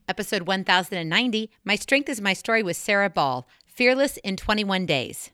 episode 1090, My Strength is My Story with Sarah Ball, Fearless in 21 Days.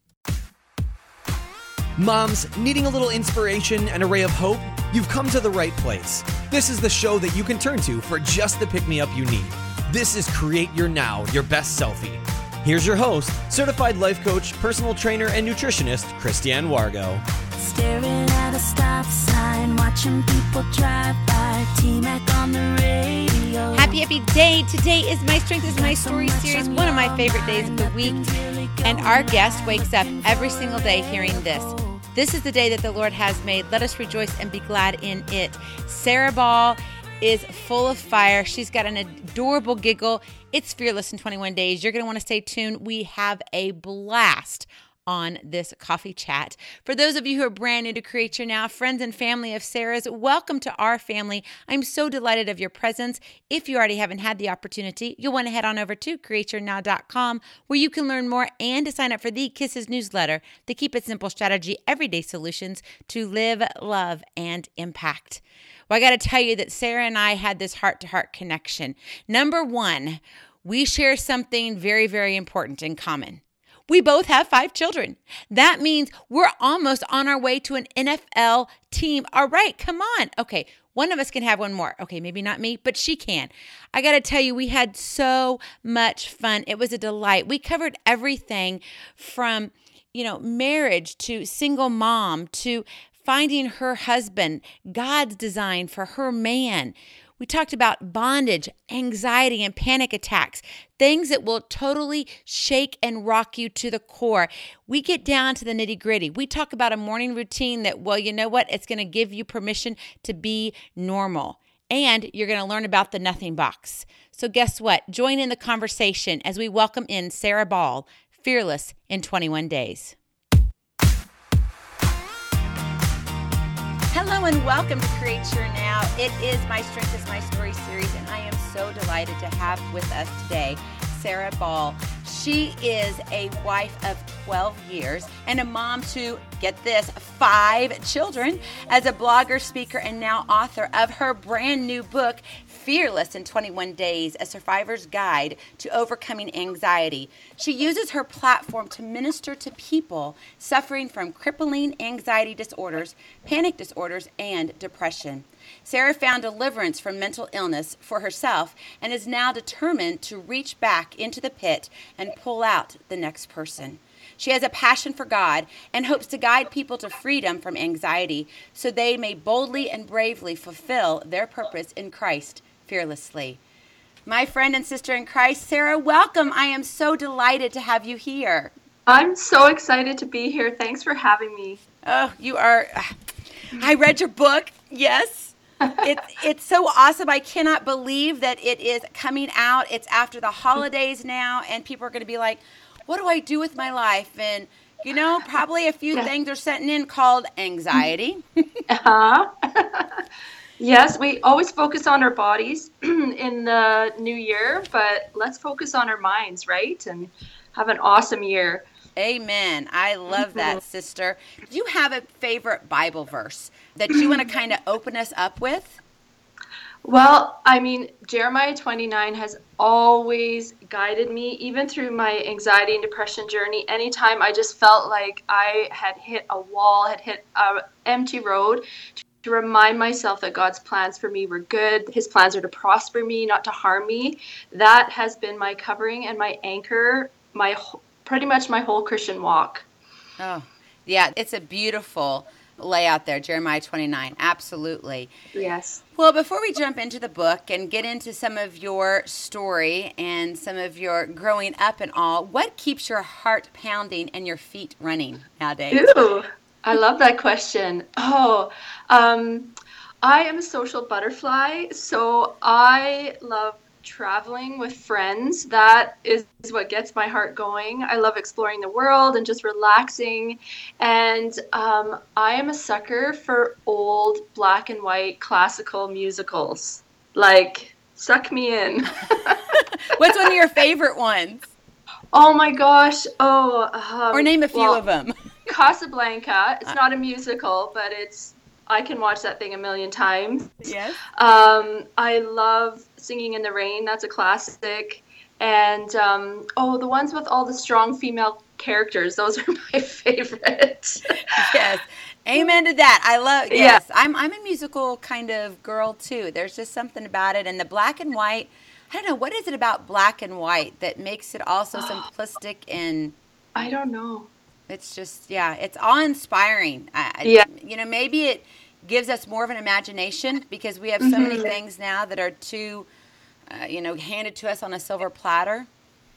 Moms, needing a little inspiration and a ray of hope? You've come to the right place. This is the show that you can turn to for just the pick-me-up you need. This is Create Your Now, Your Best Selfie. Here's your host, certified life coach, personal trainer, and nutritionist, Christiane Wargo. Staring at a stop sign, watching people drive by, T-Mac on the radio. Happy day. Today is My Strength is My Story series, one of my favorite days of the week. And our guest wakes up every single day hearing this. This is the day that the Lord has made. Let us rejoice and be glad in it. Sarah Ball is full of fire. She's got an adorable giggle. It's Fearless in 21 Days. You're going to want to stay tuned. We have a blast on this coffee chat. For those of you who are brand new to Create Your Now, friends and family of Sarah's, welcome to our family. I'm so delighted of your presence. If you already haven't had the opportunity, you'll want to head on over to createyournow.com where you can learn more and to sign up for the Kisses newsletter, the Keep It Simple Strategy Everyday Solutions to live, love, and impact. Well, I got to tell you that Sarah and I had this heart-to-heart connection. Number one, we share something very, very important in common. We both have 5 children. That means we're almost on our way to an NFL team. All right, come on. Okay, one of us can have one more. Okay, maybe not me, but she can. I got to tell you, we had so much fun. It was a delight. We covered everything from, marriage to single mom to finding her husband, God's design for her man. We talked about bondage, anxiety, and panic attacks, things that will totally shake and rock you to the core. We get down to the nitty-gritty. We talk about a morning routine that, well, you know what? It's going to give you permission to be normal. And you're going to learn about the nothing box. So guess what? Join in the conversation as we welcome in Sarah Ball, Fearless in 21 Days. Hello and welcome to Create Your Now. It is My Strength is My Story series, and I am so delighted to have with us today Sarah Ball. She is a wife of 12 years and a mom to, get this, 5 children, as a blogger, speaker, and now author of her brand new book, Fearless in 21 Days, A Survivor's Guide to Overcoming Anxiety. She uses her platform to minister to people suffering from crippling anxiety disorders, panic disorders, and depression. Sarah found deliverance from mental illness for herself and is now determined to reach back into the pit and pull out the next person. She has a passion for God and hopes to guide people to freedom from anxiety so they may boldly and bravely fulfill their purpose in Christ fearlessly. My friend and sister in Christ, Sarah, welcome. I am so delighted to have you here. I'm so excited to be here. Thanks for having me. Oh, you are. I read your book. Yes. It's so awesome. I cannot believe that it is coming out. It's after the holidays now, and people are going to be like, what do I do with my life? And, probably a few things are setting in called anxiety. Yes, we always focus on our bodies in the new year, but let's focus on our minds, right? And have an awesome year. Amen. I love that, sister. Do you have a favorite Bible verse that you want to kind of open us up with? Well, Jeremiah 29 has always guided me, even through my anxiety and depression journey. Anytime I just felt like I had hit a wall, had hit an empty road, to remind myself that God's plans for me were good. His plans are to prosper me, not to harm me. That has been my covering and my anchor, pretty much my whole Christian walk. Oh, yeah, it's a beautiful layout there, Jeremiah 29. Absolutely. Yes. Well, before we jump into the book and get into some of your story and some of your growing up and all, what keeps your heart pounding and your feet running nowadays? Ooh, I love that question. I am a social butterfly, so I love traveling with friends. That is what gets my heart going. I love exploring the world and just relaxing. And I am a sucker for old black and white classical musicals. Like, suck me in. What's one of your favorite ones? Oh my gosh. Or name a few of them. Casablanca. It's not a musical, but it's I can watch that thing a million times. Yes. I love Singing in the Rain. That's a classic. And the ones with all the strong female characters, those are my favorite. Yes. Amen to that. I love, Yeah. yes. I'm a musical kind of girl too. There's just something about it. And the black and white, I don't know, what is it about black and white that makes it also simplistic and I don't know. it's just, yeah, it's awe-inspiring. Yeah. You know, maybe it gives us more of an imagination because we have so many things now that are too, handed to us on a silver platter.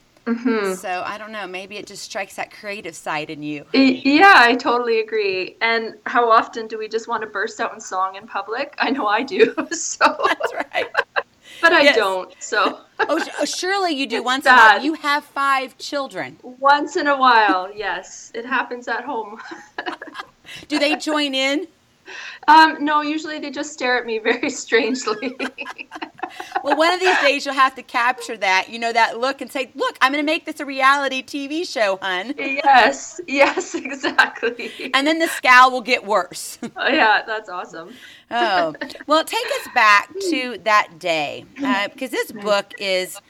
So I don't know, maybe it just strikes that creative side in you. Yeah, I totally agree. And how often do we just want to burst out in song in public? I know I do. So, That's right. but I Yes. don't. So Surely you do once in a while. You have 5 children. once in a while, yes, it happens at home. Do they join in? No, usually they just stare at me very strangely. Well, one of these days you'll have to capture that, that look and say, look, I'm going to make this a reality TV show, hun. Yes, exactly. And then the scowl will get worse. Oh, yeah, that's awesome. Oh, well, take us back to that day because this book is,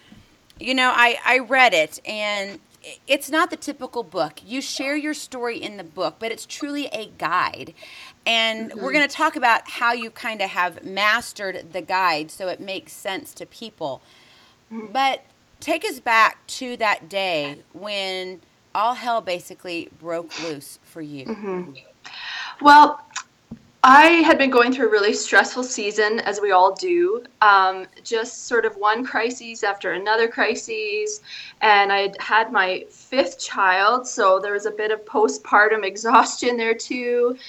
I read it and it's not the typical book. You share your story in the book, but it's truly a guide. And we're going to talk about how you kind of have mastered the guide so it makes sense to people. But take us back to that day when all hell basically broke loose for you. Well, I had been going through a really stressful season, as we all do, just sort of one crisis after another crisis, and I had my 5th child, so there was a bit of postpartum exhaustion there too.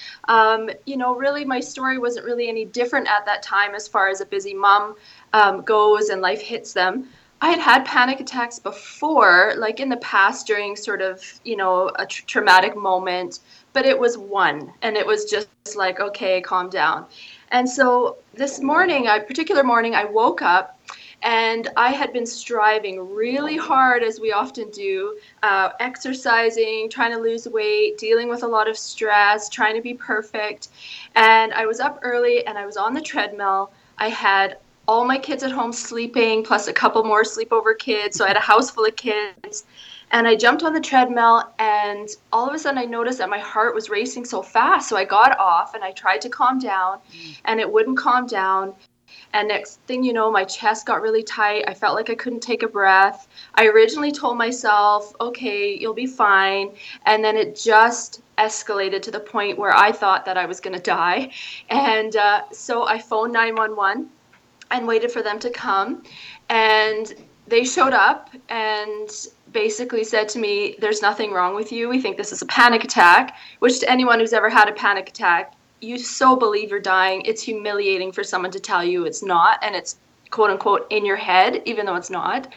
Really my story wasn't really any different at that time as far as a busy mom goes and life hits them. I had panic attacks before, like in the past during sort of, a traumatic moment, but it was one, and it was just like, okay, calm down. And so this particular morning, I woke up and I had been striving really hard, as we often do, exercising, trying to lose weight, dealing with a lot of stress, trying to be perfect. And I was up early and I was on the treadmill. I had all my kids at home sleeping, plus a couple more sleepover kids. So I had a house full of kids. And I jumped on the treadmill, and all of a sudden I noticed that my heart was racing so fast. So I got off and I tried to calm down, and it wouldn't calm down. And next thing you know, my chest got really tight. I felt like I couldn't take a breath. I originally told myself, okay, you'll be fine. And then it just escalated to the point where I thought that I was going to die. And so I phoned 911 and waited for them to come. And they showed up and basically said to me, there's nothing wrong with you. We think this is a panic attack, which to anyone who's ever had a panic attack, you so believe you're dying. It's humiliating for someone to tell you it's not, and it's quote unquote in your head, even though it's not.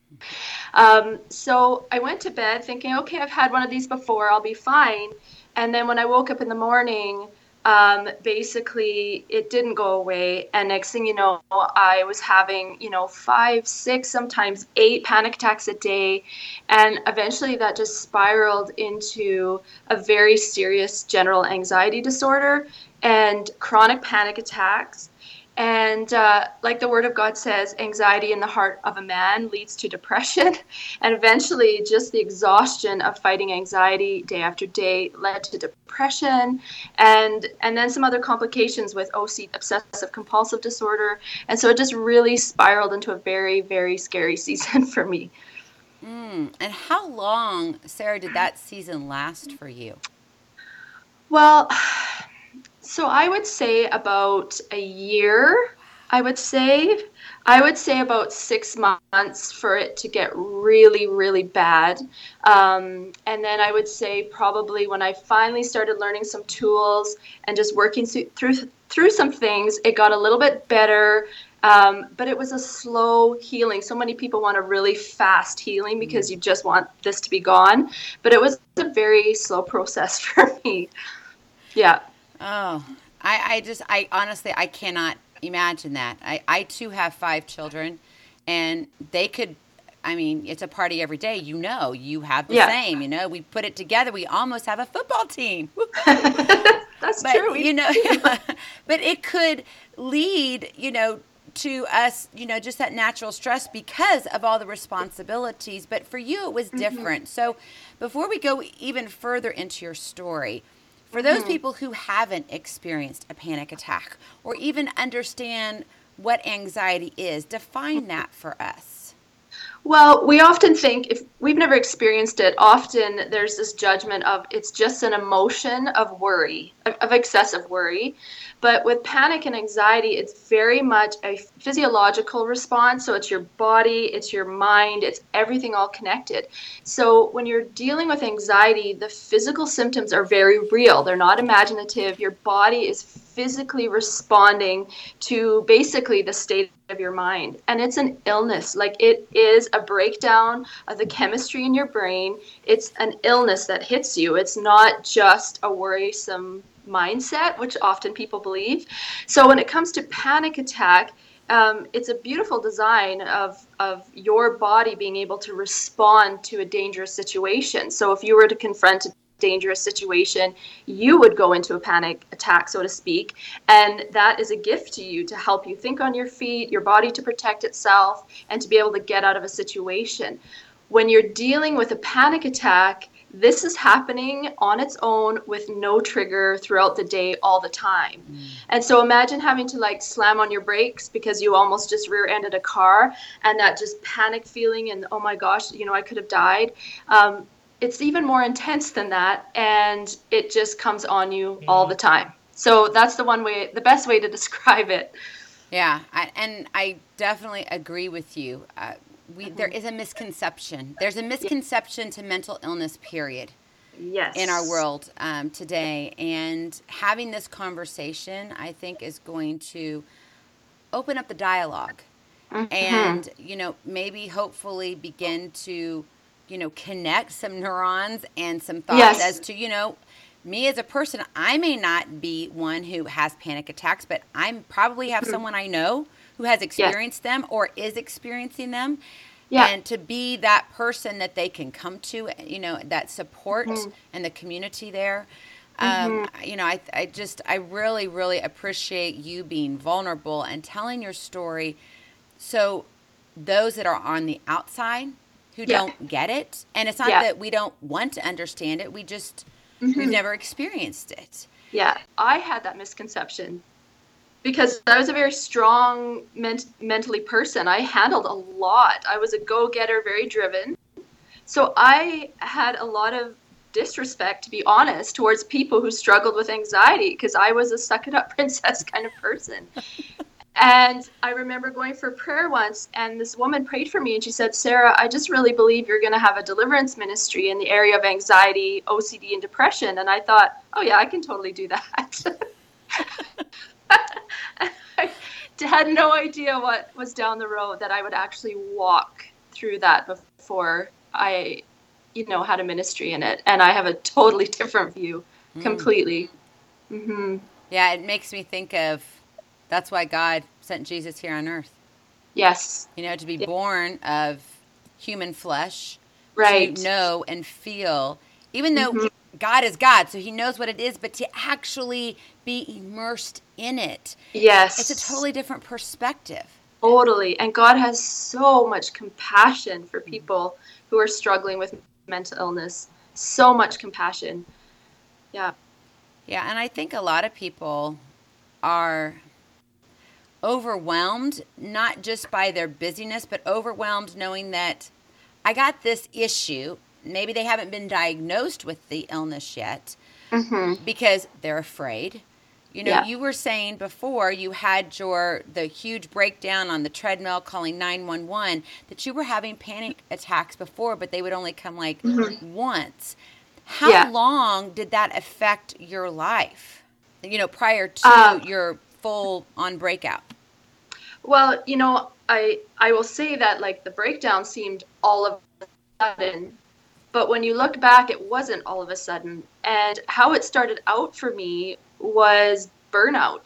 So I went to bed thinking, okay, I've had one of these before, I'll be fine. And then when I woke up in the morning, basically it didn't go away. And next thing you know, I was having, 5, 6, sometimes 8 panic attacks a day. And eventually that just spiraled into a very serious general anxiety disorder and chronic panic attacks. And like the Word of God says, anxiety in the heart of a man leads to depression. And eventually just the exhaustion of fighting anxiety day after day led to depression and then some other complications with OCD, obsessive compulsive disorder. And so it just really spiraled into a very, very scary season for me. And how long, Sarah, did that season last for you? Well, so I would say about a year, I would say about 6 months for it to get really, really bad. And then I would say probably when I finally started learning some tools and just working through some things, it got a little bit better. But it was a slow healing. So many people want a really fast healing because you just want this to be gone. But it was a very slow process for me. Yeah. Oh, I honestly, I cannot imagine that. I too have 5 children, and they could, it's a party every day. You have the same, we put it together. We almost have a football team. That's But, true. but it could lead, to us, just that natural stress because of all the responsibilities. But for you, it was different. So before we go even further into your story, for those people who haven't experienced a panic attack or even understand what anxiety is, define that for us. Well, we often think, if we've never experienced it, often there's this judgment of it's just an emotion of worry, of excessive worry. But with panic and anxiety, it's very much a physiological response. So it's your body, it's your mind, it's everything all connected. So when you're dealing with anxiety, the physical symptoms are very real. They're not imaginative. Your body is physically responding to basically the state of your mind. And it's an illness. Like, it is a breakdown of the chemistry in your brain. It's an illness that hits you. It's not just a worrisome mindset, which often people believe. So when it comes to panic attack, it's a beautiful design of your body being able to respond to a dangerous situation. So if you were to confront a dangerous situation, you would go into a panic attack, so to speak. And that is a gift to you to help you think on your feet, your body to protect itself, and to be able to get out of a situation. When you're dealing with a panic attack, this is happening on its own with no trigger throughout the day all the time. And so imagine having to slam on your brakes because you almost just rear-ended a car, and that just panic feeling and, oh my gosh, I could have died. It's even more intense than that, and it just comes on you all the time. So that's the best way to describe it. Yeah, I definitely agree with you. There is a misconception. There's a misconception to mental illness, period. Yes. In our world today. And having this conversation, I think, is going to open up the dialogue. And, maybe hopefully begin to, connect some neurons and some thoughts as to, me as a person. I may not be one who has panic attacks, but I probably have someone I know who has experienced them or is experiencing them. Yeah. And to be that person that they can come to, that support and the community there. I really, really appreciate you being vulnerable and telling your story. So those that are on the outside who don't get it, and it's not that we don't want to understand it, we just, we've never experienced it. Yeah, I had that misconception because I was a very strong mentally person. I handled a lot. I was a go-getter, very driven. So I had a lot of disrespect, to be honest, towards people who struggled with anxiety because I was a suck-it-up princess kind of person. And I remember going for prayer once, and this woman prayed for me, and she said, "Sarah, I just really believe you're going to have a deliverance ministry in the area of anxiety, OCD, and depression." And I thought, oh yeah, I can totally do that. I had no idea what was down the road, that I would actually walk through that before I, had a ministry in it. And I have a totally different view, completely. Mm-hmm. Yeah, it makes me think of, that's why God sent Jesus here on earth. Yes. To be born of human flesh, right? To know and feel, even though God is God, so he knows what it is, but to actually be immersed in it. Yes. It's a totally different perspective. Totally. And God has so much compassion for people who are struggling with mental illness. So much compassion. Yeah. Yeah, and I think a lot of people are overwhelmed, not just by their busyness, but overwhelmed knowing that I got this issue. Maybe they haven't been diagnosed with the illness yet because they're afraid. You were saying before you had the huge breakdown on the treadmill calling 911, that you were having panic attacks before, but they would only come once. How long did that affect your life, prior to your full on breakout? Well, I will say that the breakdown seemed all of a sudden, but when you look back, it wasn't all of a sudden. And how it started out for me was burnout.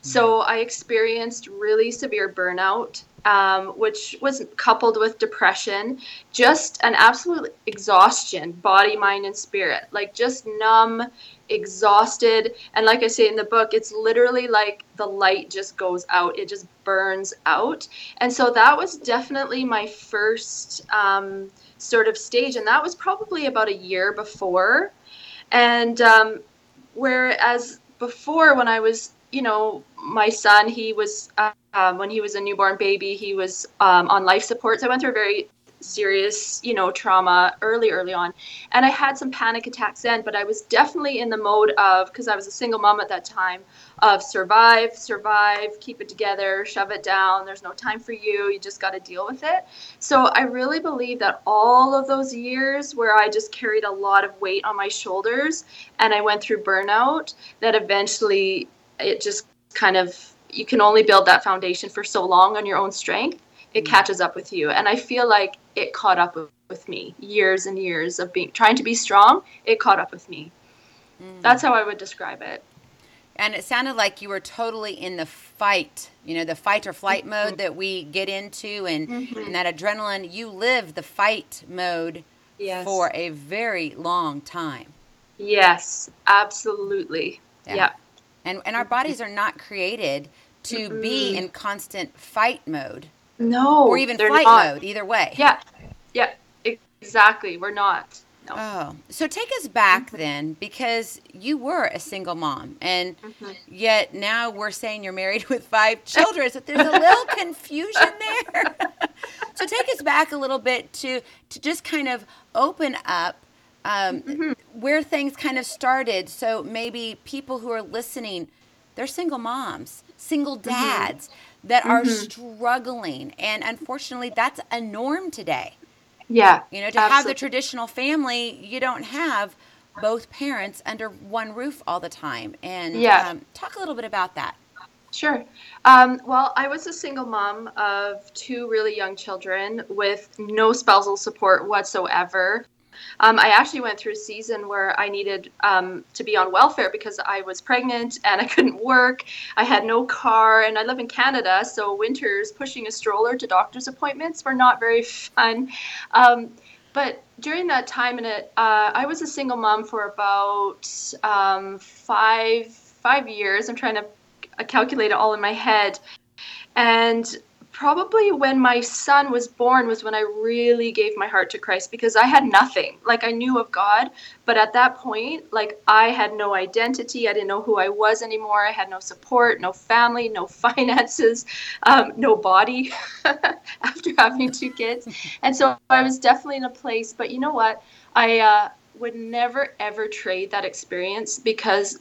So I experienced really severe burnout, which was coupled with depression, just an absolute exhaustion, body, mind, and spirit, like just numb, exhausted. And like I say in the book, it's literally like the light just goes out. It just burns out. And so that was definitely my first sort of stage. And that was probably about a year before. And whereas before, when I was, my son, he was, when he was a newborn baby, he was on life support. So I went through a very serious, trauma early on. And I had some panic attacks then, but I was definitely in the mode of, because I was a single mom at that time, of survive, keep it together, shove it down. There's no time for you. You just got to deal with it. So I really believe that all of those years where I just carried a lot of weight on my shoulders and I went through burnout, that eventually it just kind of, you can only build that foundation for so long on your own strength. It catches up with you. And I feel like it caught up with me. Years and years of trying to be strong, it caught up with me. That's how I would describe it. And it sounded like you were totally in the fight, the fight or flight mode that we get into, and that adrenaline. You lived the fight mode for a very long time. Yes, absolutely. Yeah. And our bodies are not created to be in constant fight mode. No. Or even flight mode, either way. Yeah, exactly. We're not. No. Oh, so take us back then, because you were a single mom, and yet now we're saying you're married with 5 children, so there's a little confusion there. So take us back a little bit to just kind of open up where things kind of started. So maybe people who are listening, they're single moms, single dads that are struggling, and unfortunately that's a norm today. Yeah. To have the traditional family, you don't have both parents under one roof all the time. And talk a little bit about that. Sure. Well, I was a single mom of 2 really young children with no spousal support whatsoever. I actually went through a season where I needed to be on welfare because I was pregnant and I couldn't work. I had no car, and I live in Canada, so winters pushing a stroller to doctor's appointments were not very fun. But during that time, I was a single mom for about 5 years. I'm trying to calculate it all in my head. And probably when my son was born was when I really gave my heart to Christ, because I had nothing. Like, I knew of God, but at that point, like, I had no identity. I didn't know who I was anymore. I had no support, no family, no finances, no body after having 2 kids. And so I was definitely in a place, but you know what? I would never, ever trade that experience, because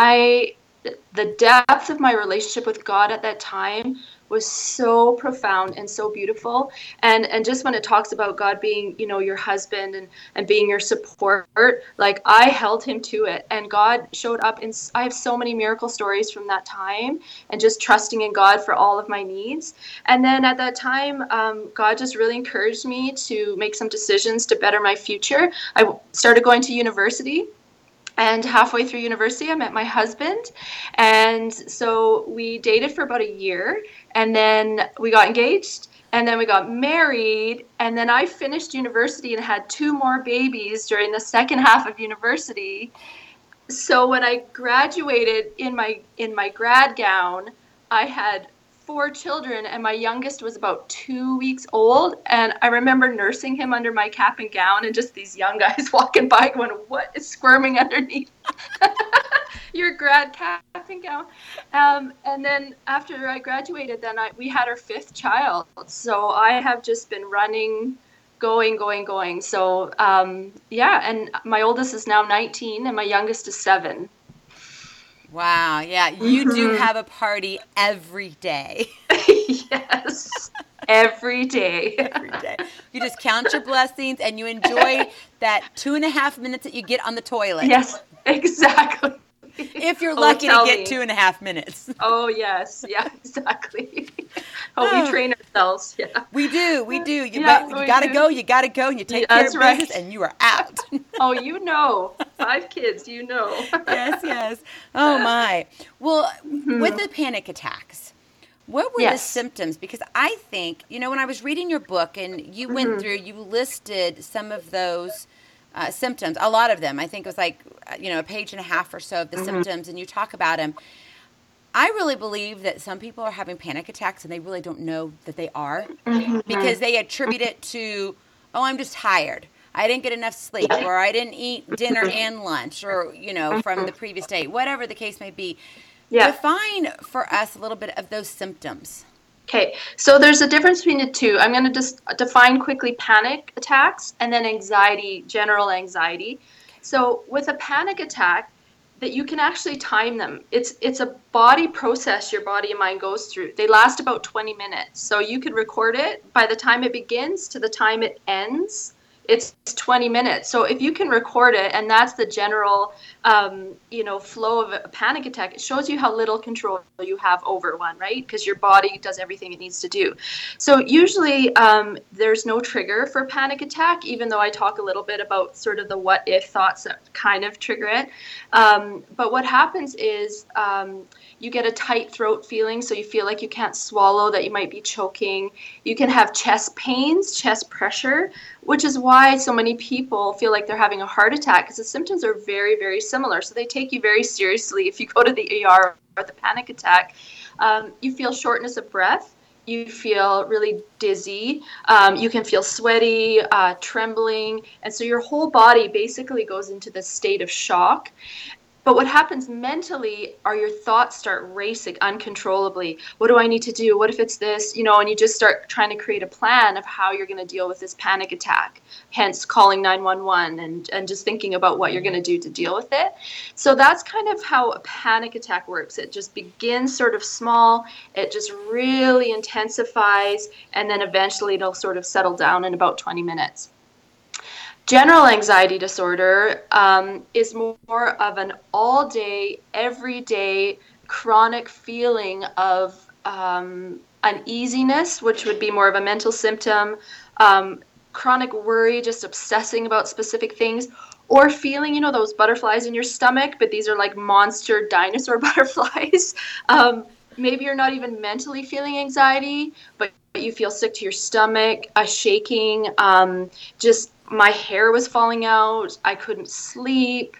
the depth of my relationship with God at that time was so profound and so beautiful. And just when it talks about God being, your husband and being your support, like, I held him to it, and God showed up. I have so many miracle stories from that time, and just trusting in God for all of my needs. And then at that time, God just really encouraged me to make some decisions to better my future. I started going to university. And halfway through university, I met my husband. And so we dated for about a year. And then we got engaged. And then we got married. And then I finished university and had 2 more babies during the second half of university. So when I graduated in my grad gown, I had 4 children, and my youngest was about 2 weeks old. And I remember nursing him under my cap and gown, and just these young guys walking by going, "What is squirming underneath your grad cap and gown?" And then after I graduated, we had our 5th child. So I have just been running, going. So and my oldest is now 19 and my youngest is 7. Wow. Yeah. You do have a party every day. Yes. Every day. Every day. You just count your blessings and you enjoy that 2.5 minutes that you get on the toilet. Yes, exactly. If you're lucky to get 2.5 minutes. Oh, yes. Yeah, exactly. We train ourselves. Yeah. We do. You got to go. You got to go. And you take care of business and you are out. Oh, 5 kids, Yes. Oh, my. Well, with the panic attacks, what were the symptoms? Because I think, when I was reading your book and you went through, you listed some of those symptoms, a lot of them. I think it was like, a page and a half or so of the symptoms, and you talk about them. I really believe that some people are having panic attacks and they really don't know that they are because they attribute it to, I'm just tired. I didn't get enough sleep, or I didn't eat dinner and lunch, or, from the previous day, whatever the case may be. Yeah. Define for us a little bit of those symptoms. Okay, so there's a difference between the two. I'm going to just define quickly panic attacks and then anxiety, general anxiety. So with a panic attack, that you can actually time them. It's a body process your body and mind goes through. They last about 20 minutes. So you could record it. By the time it begins to the time it ends, it's 20 minutes. So if you can record it, and that's the general, flow of a panic attack, it shows you how little control you have over one, right? Because your body does everything it needs to do. So usually there's no trigger for panic attack, even though I talk a little bit about sort of the what if thoughts that kind of trigger it. But what happens is you get a tight throat feeling, so you feel like you can't swallow, that you might be choking. You can have chest pains, chest pressure, which is why so many people feel like they're having a heart attack, because the symptoms are very, very similar. So they take you very seriously if you go to the ER or the panic attack. You feel shortness of breath. You feel really dizzy. You can feel sweaty, trembling. And so your whole body basically goes into this state of shock. But what happens mentally are your thoughts start racing uncontrollably. What do I need to do? What if it's this? And you just start trying to create a plan of how you're going to deal with this panic attack, hence calling 911 and just thinking about what you're going to do to deal with it. So that's kind of how a panic attack works. It just begins sort of small. It just really intensifies, and then eventually it'll sort of settle down in about 20 minutes. General anxiety disorder is more of an all-day, everyday, chronic feeling of uneasiness, which would be more of a mental symptom, chronic worry, just obsessing about specific things, or feeling, those butterflies in your stomach, but these are like monster dinosaur butterflies. Maybe you're not even mentally feeling anxiety, but you feel sick to your stomach, a shaking, my hair was falling out. I couldn't sleep.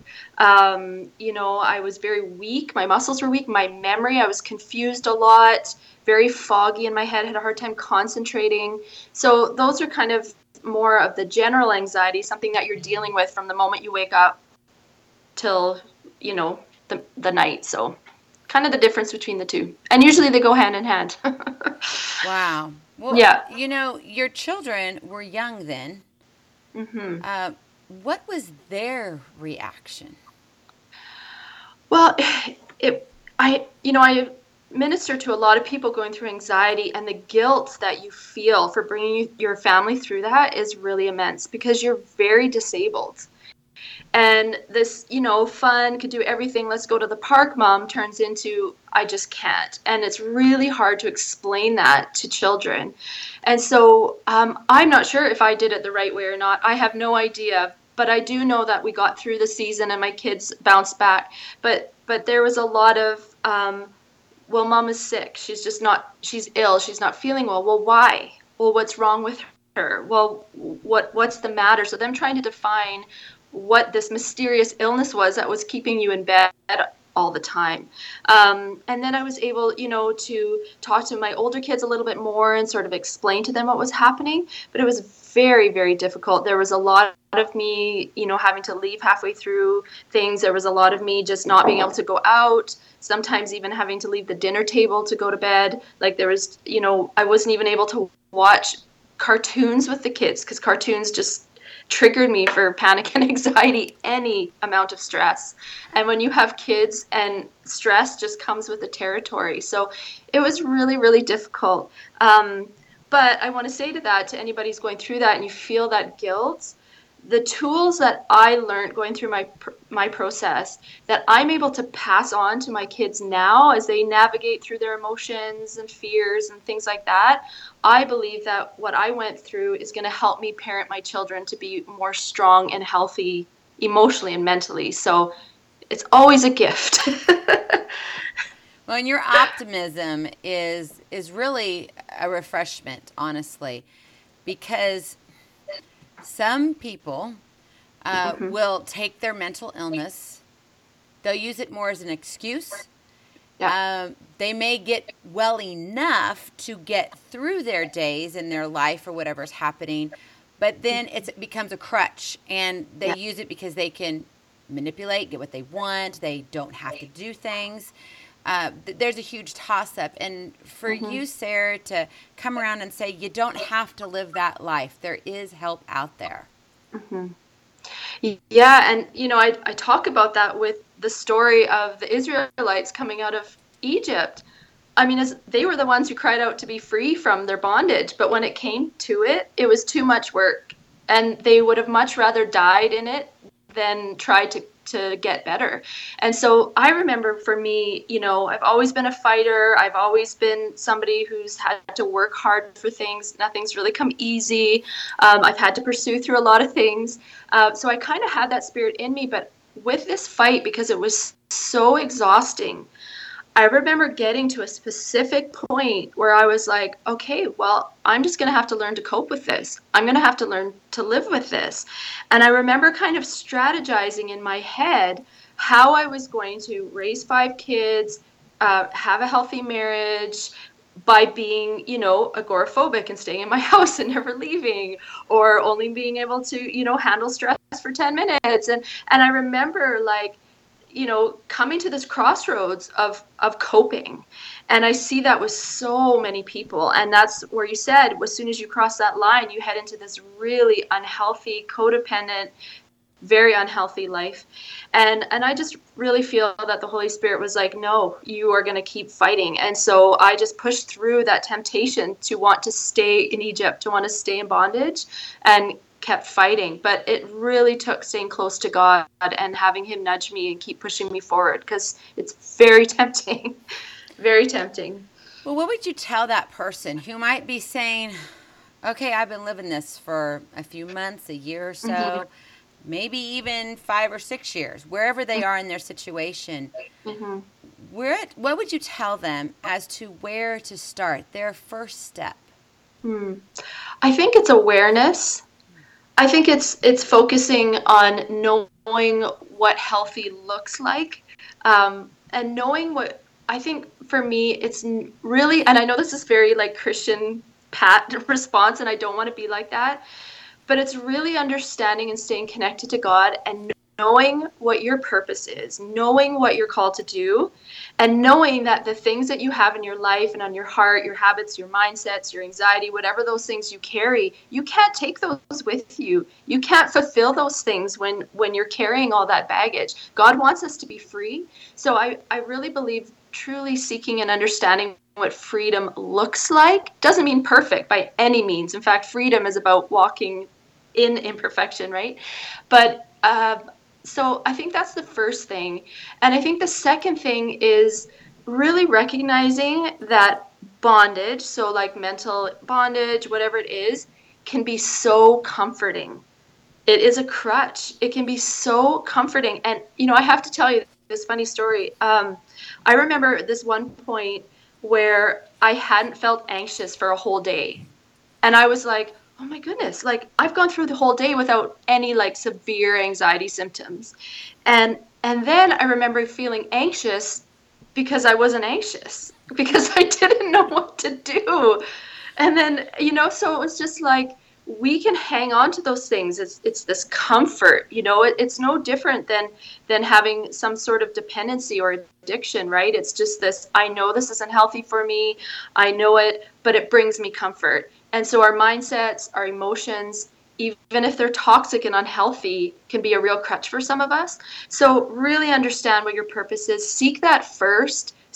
I was very weak. My muscles were weak. My memory, I was confused a lot, very foggy in my head, had a hard time concentrating. So those are kind of more of the general anxiety, something that you're dealing with from the moment you wake up till, the night. So kind of the difference between the two. And usually they go hand in hand. Wow. Well, yeah. Your children were young then. Mm-hmm. What was their reaction? Well, I minister to a lot of people going through anxiety, and the guilt that you feel for bringing your family through that is really immense, because you're very disabled. And this, fun, could do everything, let's go to the park, mom, turns into, I just can't. And it's really hard to explain that to children. And so I'm not sure if I did it the right way or not. I have no idea. But I do know that we got through the season and my kids bounced back. But there was a lot of, well, mom is sick. She's ill. She's not feeling well. Well, why? Well, what's wrong with her? Well, what's the matter? So them trying to define what this mysterious illness was that was keeping you in bed all the time. And then I was able, to talk to my older kids a little bit more and sort of explain to them what was happening. But it was very, very difficult. There was a lot of me, having to leave halfway through things. There was a lot of me just not being able to go out, sometimes even having to leave the dinner table to go to bed. Like there was, I wasn't even able to watch cartoons with the kids, because cartoons just triggered me for panic and anxiety, any amount of stress. And when you have kids, and stress just comes with the territory. So it was really, really difficult. But I want to say to anybody who's going through that and you feel that guilt, the tools that I learned going through my process that I'm able to pass on to my kids now as they navigate through their emotions and fears and things like that, I believe that what I went through is going to help me parent my children to be more strong and healthy emotionally and mentally. So it's always a gift. Well, and your optimism is really a refreshment, honestly, because some people will take their mental illness, they'll use it more as an excuse. Yeah. They may get well enough to get through their days in their life or whatever's happening, but then it becomes a crutch, and they use it because they can manipulate, get what they want. They don't have to do things. There's a huge toss-up. And for you, Sarah, to come around and say, you don't have to live that life. There is help out there. Yeah, and, I talk about that with the story of the Israelites coming out of Egypt. I mean, they were the ones who cried out to be free from their bondage. But when it came to it, it was too much work. And they would have much rather died in it than tried to get better. And so I remember for me, I've always been a fighter. I've always been somebody who's had to work hard for things. Nothing's really come easy. I've had to pursue through a lot of things. So I kind of had that spirit in me. But with this fight, because it was so exhausting, I remember getting to a specific point where I was like, okay, well, I'm just going to have to learn to cope with this. I'm going to have to learn to live with this. And I remember kind of strategizing in my head how I was going to raise 5 kids, have a healthy marriage by being, agoraphobic and staying in my house and never leaving, or only being able to, handle stress for 10 minutes. And I remember coming to this crossroads of coping. And I see that with so many people. And that's where you said, as soon as you cross that line, you head into this really unhealthy, codependent, very unhealthy life. And I just really feel that the Holy Spirit was like, no, you are going to keep fighting. And so I just pushed through that temptation to want to stay in Egypt, to want to stay in bondage, and kept fighting. But it really took staying close to God and having him nudge me and keep pushing me forward, because it's very tempting. Very tempting. Well, what would you tell that person who might be saying, okay, I've been living this for a few months, a year or so, maybe even 5 or 6 years, wherever they are in their situation? What would you tell them as to where to start, their first step? I think it's awareness. I think it's focusing on knowing what healthy looks like, and knowing what, I think for me, it's really, and I know this is very Christian pat response, and I don't want to be like that, but it's really understanding and staying connected to God and knowing what your purpose is, knowing what you're called to do, and knowing that the things that you have in your life and on your heart, your habits, your mindsets, your anxiety, whatever those things you carry, you can't take those with you. You can't fulfill those things when you're carrying all that baggage. God wants us to be free. So I really believe truly seeking and understanding what freedom looks like doesn't mean perfect by any means. In fact, freedom is about walking in imperfection, right? But so I think that's the first thing. And I think the second thing is really recognizing that bondage, so mental bondage, whatever it is, can be so comforting. It is a crutch. It can be so comforting. And, I have to tell you this funny story. I remember this one point where I hadn't felt anxious for a whole day. And I was like, oh my goodness, I've gone through the whole day without any severe anxiety symptoms. And then I remember feeling anxious because I wasn't anxious, because I didn't know what to do. And then, so it was just we can hang on to those things. It's this comfort, it's no different than having some sort of dependency or addiction, right? It's just this, I know this isn't healthy for me. I know it, but it brings me comfort. And so our mindsets, our emotions, even if they're toxic and unhealthy, can be a real crutch for some of us. So really understand what your purpose is. Seek that first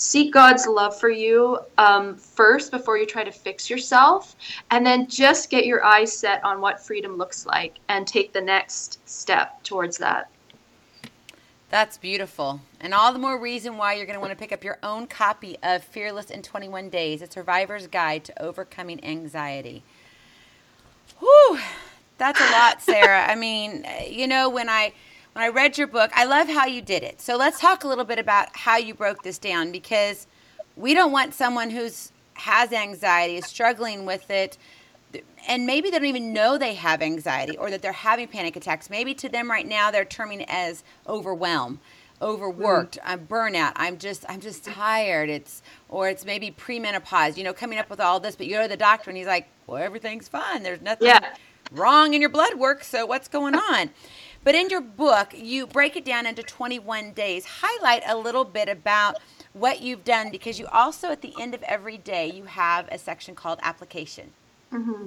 seek God's love for you first before you try to fix yourself, and then just get your eyes set on what freedom looks like and take the next step towards that. That's beautiful. And all the more reason why you're going to want to pick up your own copy of Fearless in 21 Days, A Survivor's Guide to Overcoming Anxiety. Whew, that's a lot, Sarah. I mean, you know, when I read your book, I love how you did it. So let's talk a little bit about how you broke this down, because we don't want someone who's has anxiety, is struggling with it, and maybe they don't even know they have anxiety or that they're having panic attacks. Maybe to them right now they're terming it as overwhelmed, overworked, I'm burnout, I'm just tired. It's maybe premenopause, you know, coming up with all this, but you go to the doctor and he's like, well, everything's fine. There's nothing wrong in your blood work, so what's going on? But in your book, you break it down into 21 days. Highlight a little bit about what you've done, because you also, at the end of every day, you have a section called application. Mm-hmm.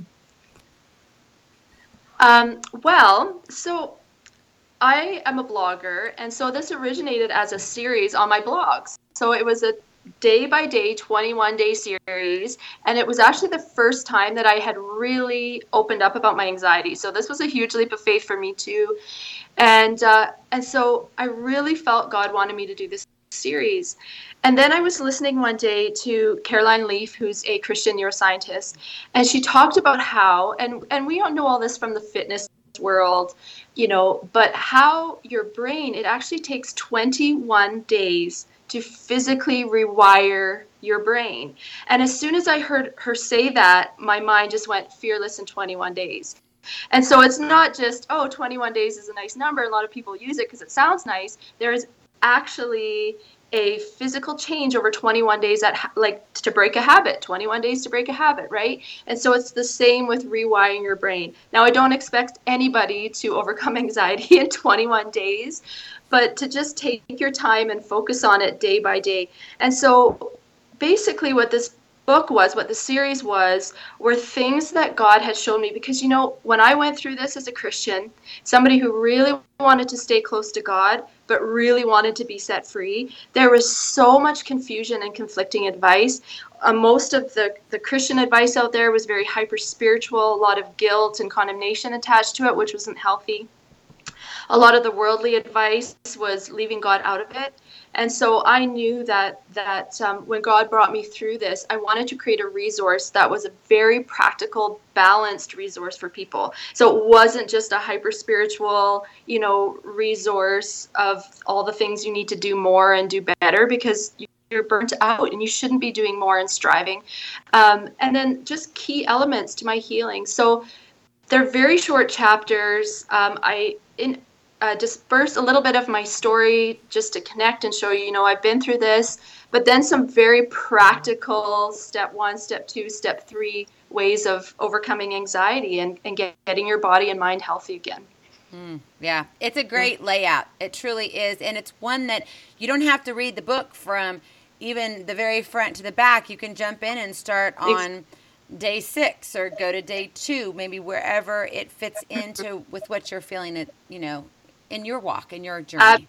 Well, so I am a blogger, and so this originated as a series on my blogs. So it was a day-by-day, 21-day series, and it was actually the first time that I had really opened up about my anxiety. So this was a huge leap of faith for me too, and so I really felt God wanted me to do this series. And then I was listening one day to Caroline Leaf, who's a Christian neuroscientist, and she talked about how, and we don't know all this from the fitness world, you know, but how your brain, it actually takes 21 days to physically rewire your brain. And as soon as I heard her say that, my mind just went fearless in 21 days. And so it's not just, 21 days is a nice number. A lot of people use it because it sounds nice. There is actually a physical change over 21 days to break a habit, 21 days to break a habit, right? And so it's the same with rewiring your brain. Now, I don't expect anybody to overcome anxiety in 21 days, but to just take your time and focus on it day by day. And so basically what this book was, what the series was, were things that God had shown me. Because, you know, when I went through this as a Christian, somebody who really wanted to stay close to God, but really wanted to be set free, there was so much confusion and conflicting advice. Most of the Christian advice out there was very hyper-spiritual, a lot of guilt and condemnation attached to it, which wasn't healthy. A lot of the worldly advice was leaving God out of it. And so I knew that when God brought me through this, I wanted to create a resource that was a very practical, balanced resource for people. So it wasn't just a hyper-spiritual, you know, resource of all the things you need to do more and do better, because you're burnt out and you shouldn't be doing more and striving. And then just key elements to my healing. So they're very short chapters. I disperse a little bit of my story just to connect and show you, you know, I've been through this, but then some very practical step 1, step 2, step 3 ways of overcoming anxiety and getting your body and mind healthy again. Yeah, it's a great layout. It truly is. And it's one that you don't have to read the book from even the very front to the back. You can jump in and start on day 6 or go to day 2, maybe wherever it fits into with what you're feeling, it, you know, in your walk, in your journey.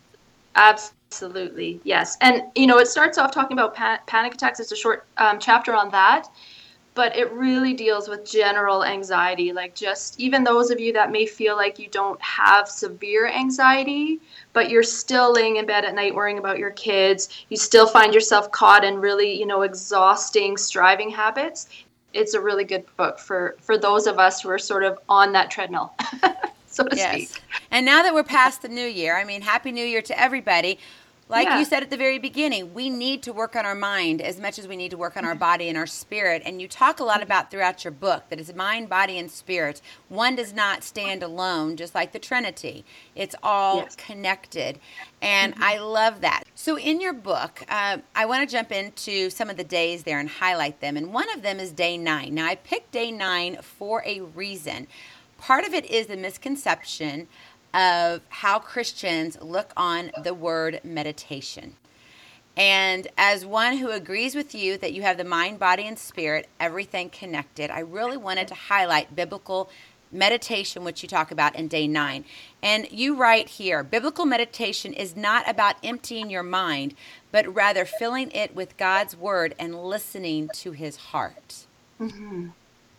Absolutely, yes. And, you know, it starts off talking about panic attacks. It's a short chapter on that, but it really deals with general anxiety, like just even those of you that may feel like you don't have severe anxiety, but you're still laying in bed at night worrying about your kids. You still find yourself caught in really, you know, exhausting, striving habits. It's a really good book for those of us who are sort of on that treadmill. So to speak. And now that we're past the new year, I mean, Happy New Year to everybody. Like you said at the very beginning, we need to work on our mind as much as we need to work on our body and our spirit. And you talk a lot about throughout your book that it's mind, body, and spirit. One does not stand alone, just like the Trinity. It's all connected. And I love that. So in your book, I want to jump into some of the days there and highlight them. And one of them is day 9. Now, I picked day 9 for a reason. Part of it is the misconception of how Christians look on the word meditation. And as one who agrees with you that you have the mind, body, and spirit, everything connected, I really wanted to highlight biblical meditation, which you talk about in day 9. And you write here, biblical meditation is not about emptying your mind, but rather filling it with God's word and listening to his heart. Mm-hmm.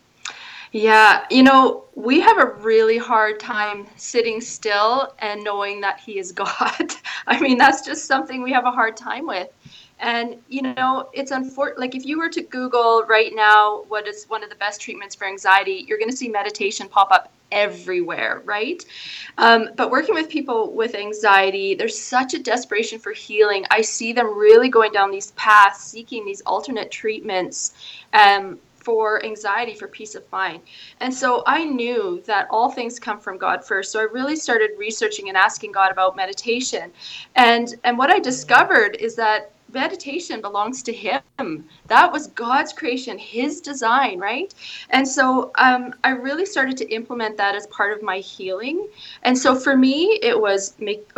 Yeah, we have a really hard time sitting still and knowing that he is God. I mean, that's just something we have a hard time with. And, it's unfortunate. Like if you were to Google right now, what is one of the best treatments for anxiety, you're going to see meditation pop up everywhere, right? But working with people with anxiety, there's such a desperation for healing. I see them really going down these paths, seeking these alternate treatments for anxiety, for peace of mind. And so I knew that all things come from God first. So I really started researching and asking God about meditation. And what I discovered is that meditation belongs to him. That was God's creation, his design, right? And so I really started to implement that as part of my healing. And so for me, it was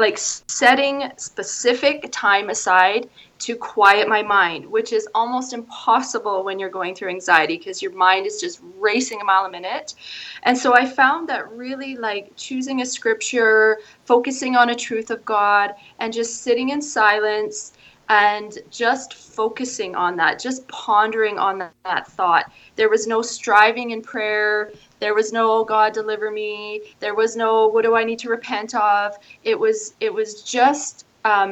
setting specific time aside to quiet my mind, which is almost impossible when you're going through anxiety because your mind is just racing a mile a minute. And so I found that really choosing a scripture, focusing on a truth of God, and just sitting in silence and just focusing on that, just pondering on that thought. There was no striving in prayer. There was no, oh God, deliver me. There was no, what do I need to repent of? It was just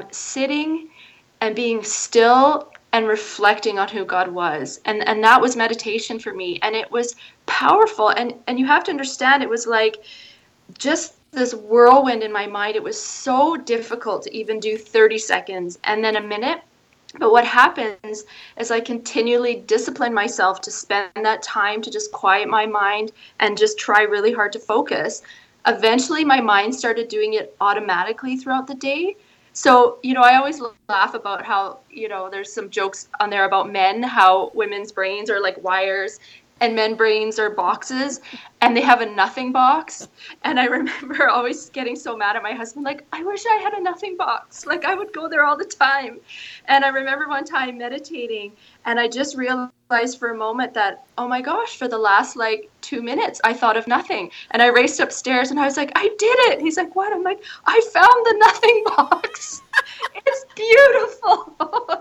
sitting and being still and reflecting on who God was. And that was meditation for me. And it was powerful. And you have to understand, it was like just this whirlwind in my mind. It was so difficult to even do 30 seconds and then a minute. But what happens is I continually discipline myself to spend that time to just quiet my mind and just try really hard to focus. Eventually, my mind started doing it automatically throughout the day. So, I always laugh about how, there's some jokes on there about men, how women's brains are like wires and men's brains are boxes, and they have a nothing box. And I remember always getting so mad at my husband, I wish I had a nothing box. I would go there all the time. And I remember one time meditating, and I just realized for a moment that, oh my gosh, for the last 2 minutes, I thought of nothing. And I raced upstairs and I was like, I did it. He's like, what? I'm like, I found the nothing box. It's beautiful.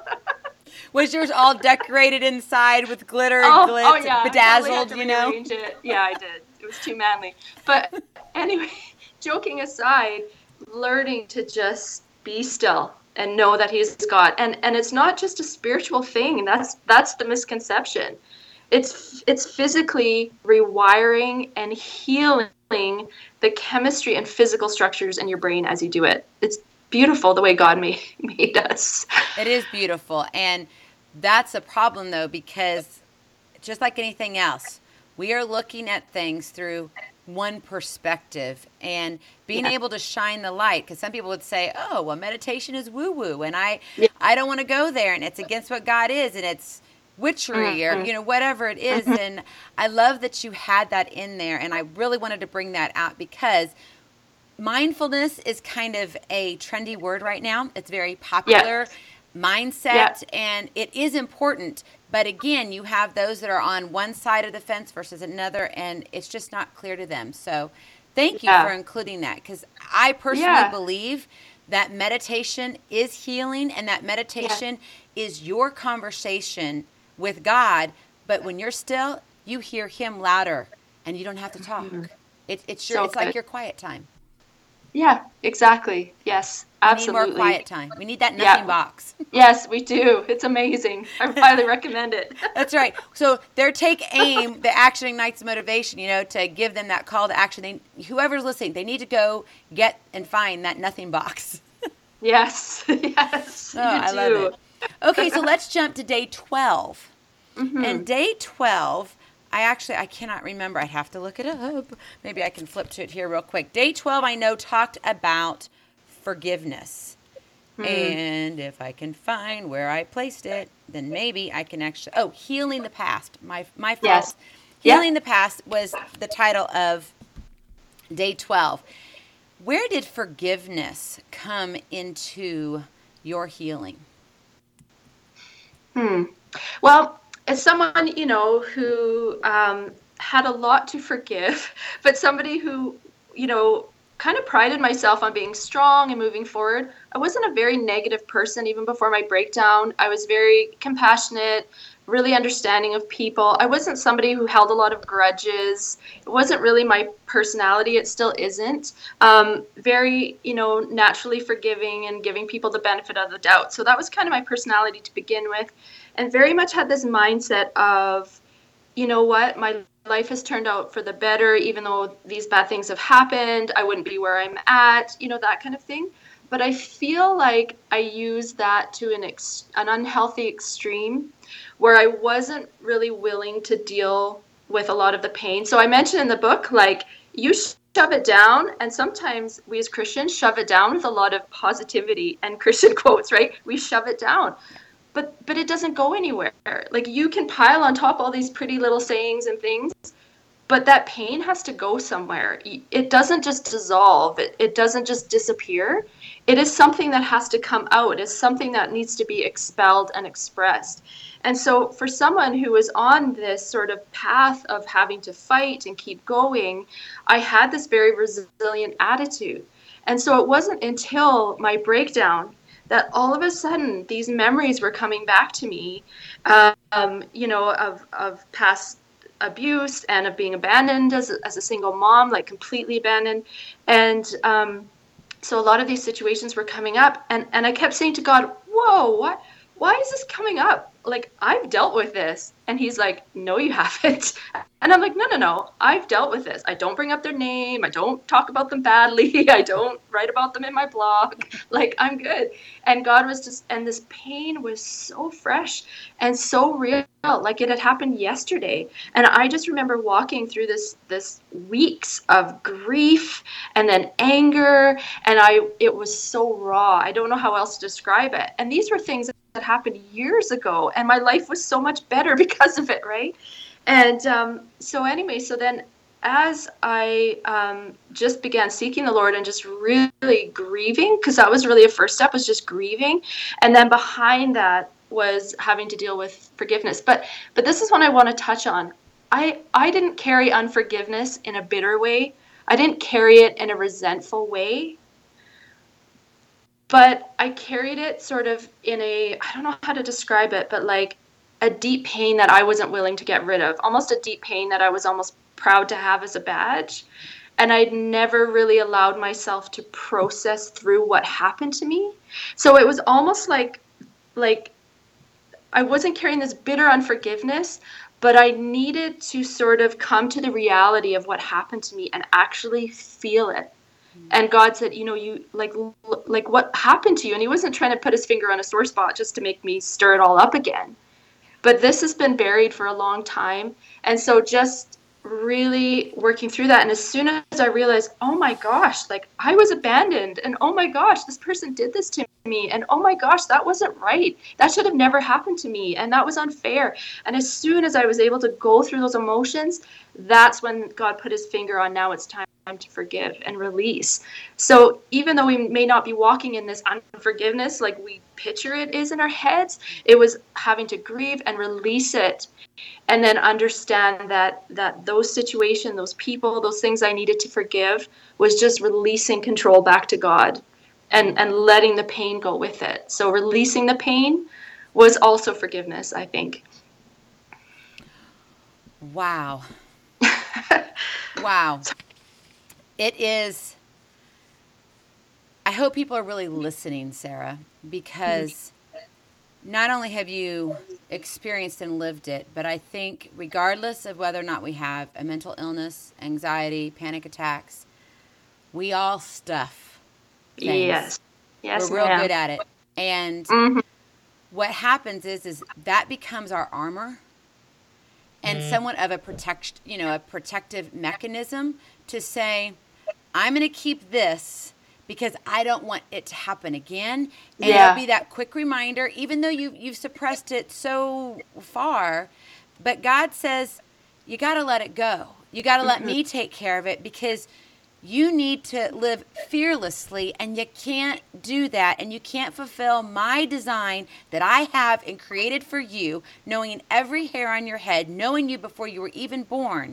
Was yours all decorated inside with glitter and glitz, yeah. bedazzled, Rearrange it. Yeah, I did. It was too manly. But anyway, joking aside, learning to just be still and know that he's God. And it's not just a spiritual thing. That's the misconception. It's physically rewiring and healing the chemistry and physical structures in your brain as you do it. It's beautiful the way God made us. It is beautiful. And that's a problem, though, because just like anything else, we are looking at things through one perspective and being able to shine the light. Because some people would say, oh, well, meditation is woo-woo, and I don't want to go there, and it's against what God is, and it's witchery or, whatever it is. And I love that you had that in there, and I really wanted to bring that out because mindfulness is kind of a trendy word right now. It's very popular. Mindset, and it is important. But again, you have those that are on one side of the fence versus another, and it's just not clear to them. So thank you for including that, because I personally believe that meditation is healing, and that meditation is your conversation with God. But when you're still, you hear him louder, and you don't have to talk. It's like your quiet time. Yeah, exactly. Yes, absolutely. We need more quiet time. We need that nothing box. Yes, we do. It's amazing. I highly recommend it. That's right. So their Take Aim, the Action Ignites Motivation, to give them that call to action. Whoever's listening, they need to go get and find that nothing box. Yes. Yes. Oh, I love it. Okay, so let's jump to day 12. And day 12, I cannot remember. I'd have to look it up. Maybe I can flip to it here real quick. Day 12, I know, talked about forgiveness. And if I can find where I placed it, then maybe I can actually... Oh, healing the past. My fault. Yes. Healing the past was the title of day 12. Where did forgiveness come into your healing? Well, as someone, who had a lot to forgive, but somebody who, kind of prided myself on being strong and moving forward. I wasn't a very negative person even before my breakdown. I was very compassionate, really understanding of people. I wasn't somebody who held a lot of grudges. It wasn't really my personality. It still isn't. Very, naturally forgiving and giving people the benefit of the doubt. So that was kind of my personality to begin with, and very much had this mindset of, you know what, my life has turned out for the better, even though these bad things have happened. I wouldn't be where I'm at, that kind of thing. But I feel like I used that to an unhealthy extreme where I wasn't really willing to deal with a lot of the pain. So I mentioned in the book, like, you shove it down, and sometimes we as Christians shove it down with a lot of positivity and Christian quotes, right? We shove it down. But it doesn't go anywhere. Like, you can pile on top all these pretty little sayings and things, but that pain has to go somewhere. It doesn't just dissolve. It doesn't just disappear. It is something that has to come out. It's something that needs to be expelled and expressed. And so for someone who is on this sort of path of having to fight and keep going, I had this very resilient attitude. And so it wasn't until my breakdown that all of a sudden these memories were coming back to me, of past abuse and of being abandoned as a single mom, like completely abandoned. And so a lot of these situations were coming up, and I kept saying to God, whoa, why is this coming up? Like, I've dealt with this. And he's like, no, you haven't. And I'm like, no, I've dealt with this. I don't bring up their name. I don't talk about them badly. I don't write about them in my blog. Like, I'm good. And God was just, and this pain was so fresh and so real, like it had happened yesterday. And I just remember walking through this weeks of grief and then anger. And it was so raw. I don't know how else to describe it. And these were things that happened years ago, and my life was so much better because of it, right? And so then as I just began seeking the Lord and just really grieving, because that was really a first step, was just grieving, and then behind that was having to deal with forgiveness. But this is what I want to touch on. I didn't carry unforgiveness in a bitter way. I didn't carry it in a resentful way. But I carried it sort of in I don't know how to describe it, but like a deep pain that I wasn't willing to get rid of, almost a deep pain that I was almost proud to have as a badge. And I'd never really allowed myself to process through what happened to me. So it was almost like I wasn't carrying this bitter unforgiveness, but I needed to sort of come to the reality of what happened to me and actually feel it. And God said, you like what happened to you? And he wasn't trying to put his finger on a sore spot just to make me stir it all up again. But this has been buried for a long time. And so just really working through that. And as soon as I realized, oh my gosh, like I was abandoned, and oh my gosh, this person did this to me, and oh my gosh, that wasn't right. That should have never happened to me, and that was unfair. And as soon as I was able to go through those emotions, that's when God put his finger on, now it's time to forgive and release. So even though we may not be walking in this unforgiveness like we picture it is in our heads, it was having to grieve and release it, and then understand that those situations, those people, those things I needed to forgive was just releasing control back to God and letting the pain go with it. So releasing the pain was also forgiveness, I think. Wow. Wow. It is, I hope people are really listening, Sarah, because not only have you experienced and lived it, but I think regardless of whether or not we have a mental illness, anxiety, panic attacks, we all stuff things. Yes, we're real good at it. And what happens is that becomes our armor and somewhat of a protective mechanism to say, I'm going to keep this because I don't want it to happen again. And it'll be that quick reminder, even though you've suppressed it so far. But God says, you got to let it go. You got to let me take care of it, because you need to live fearlessly, and you can't do that. And you can't fulfill my design that I have and created for you, knowing every hair on your head, knowing you before you were even born,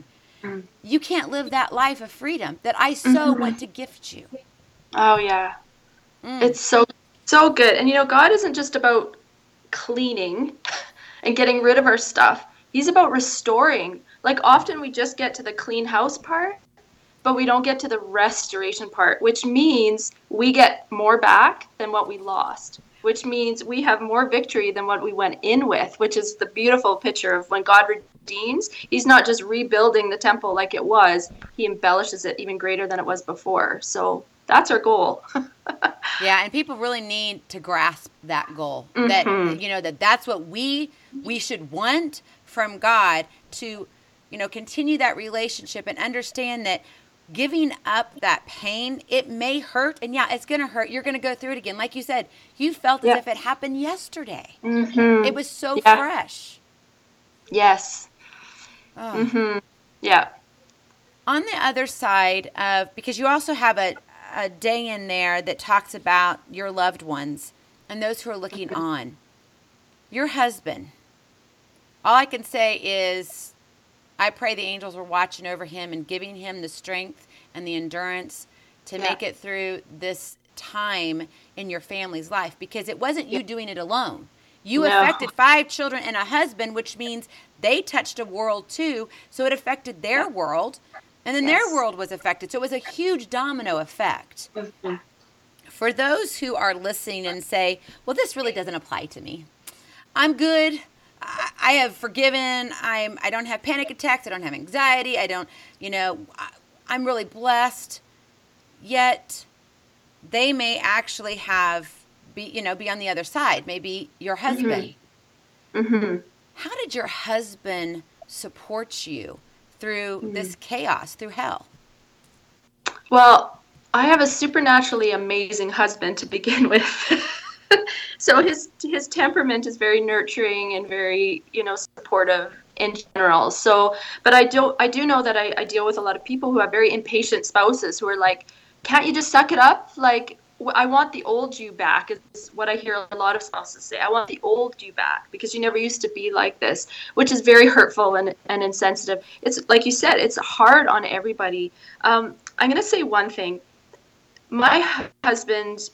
you can't live that life of freedom that I so want to gift you. Oh, yeah. It's so good. And, God isn't just about cleaning and getting rid of our stuff. He's about restoring. Like, often we just get to the clean house part, but we don't get to the restoration part, which means we get more back than what we lost, which means we have more victory than what we went in with, which is the beautiful picture of when God redeems. He's not just rebuilding the temple like it was. He embellishes it even greater than it was before. So that's our goal. Yeah, and people really need to grasp that goal. That that's what we should want from God, to continue that relationship and understand that giving up that pain, it may hurt, and it's going to hurt. You're going to go through it again. Like you said, you felt as if it happened yesterday. It was so fresh. Yes. Oh. Yeah. On the other side of, because you also have a day in there that talks about your loved ones and those who are looking on. Your husband. All I can say is, I pray the angels were watching over him and giving him the strength and the endurance to make it through this time in your family's life, because it wasn't you doing it alone. You affected 5 children and a husband, which means they touched a world too. So it affected their world, and then their world was affected. So it was a huge domino effect. For those who are listening and say, well, this really doesn't apply to me. I'm good. I have forgiven. I don't have panic attacks. I don't have anxiety. I don't, I'm really blessed. Yet they may actually be on the other side. Maybe your husband. How did your husband support you through this chaos, through hell? Well, I have a supernaturally amazing husband to begin with. So his temperament is very nurturing and very, supportive in general. So, but I do know that I deal with a lot of people who have very impatient spouses who are like, can't you just suck it up? Like, I want the old you back, is what I hear a lot of spouses say. I want the old you back because you never used to be like this, which is very hurtful and insensitive. It's like you said, it's hard on everybody. I'm going to say one thing. My husband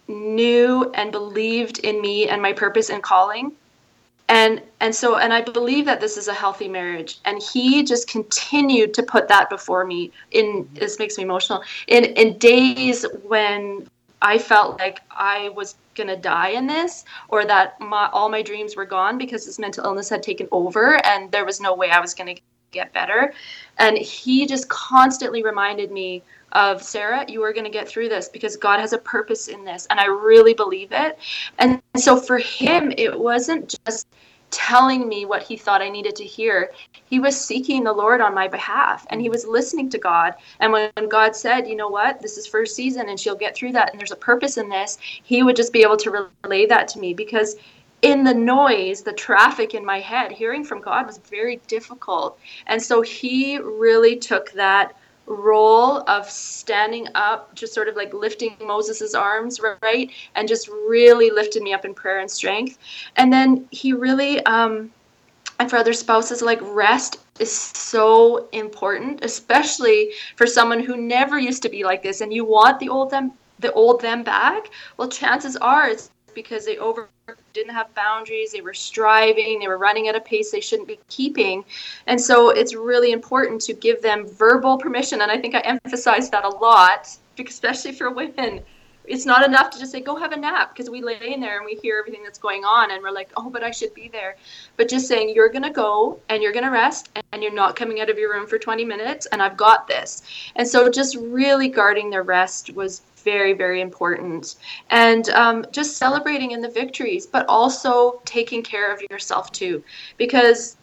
knew and believed in me and my purpose and calling. And I believe that this is a healthy marriage. And he just continued to put that before me this makes me emotional, in days when I felt like I was going to die in this, or that all my dreams were gone because this mental illness had taken over and there was no way I was going to get better. And he just constantly reminded me of, Sarah, you are going to get through this because God has a purpose in this. And I really believe it. And so for him, it wasn't just telling me what he thought I needed to hear. He was seeking the Lord on my behalf, and he was listening to God. And when God said, you know what, this is for a season and she'll get through that and there's a purpose in this, he would just be able to relay that to me, because in the noise, the traffic in my head, hearing from God was very difficult. And so he really took that role of standing up, just sort of like lifting Moses's arms, right? And just really lifted me up in prayer and strength. And then he really, and for other spouses, like, rest is so important, especially for someone who never used to be like this, and you want the old them back. Well, chances are it's because they didn't have boundaries, they were striving, they were running at a pace they shouldn't be keeping. And so it's really important to give them verbal permission. And I think I emphasize that a lot, especially for women. It's not enough to just say, go have a nap, because we lay in there and we hear everything that's going on and we're like, oh, but I should be there. But just saying, you're going to go and you're going to rest and you're not coming out of your room for 20 minutes and I've got this. And so just really guarding their rest was very, very important. And just celebrating in the victories, but also taking care of yourself too, because,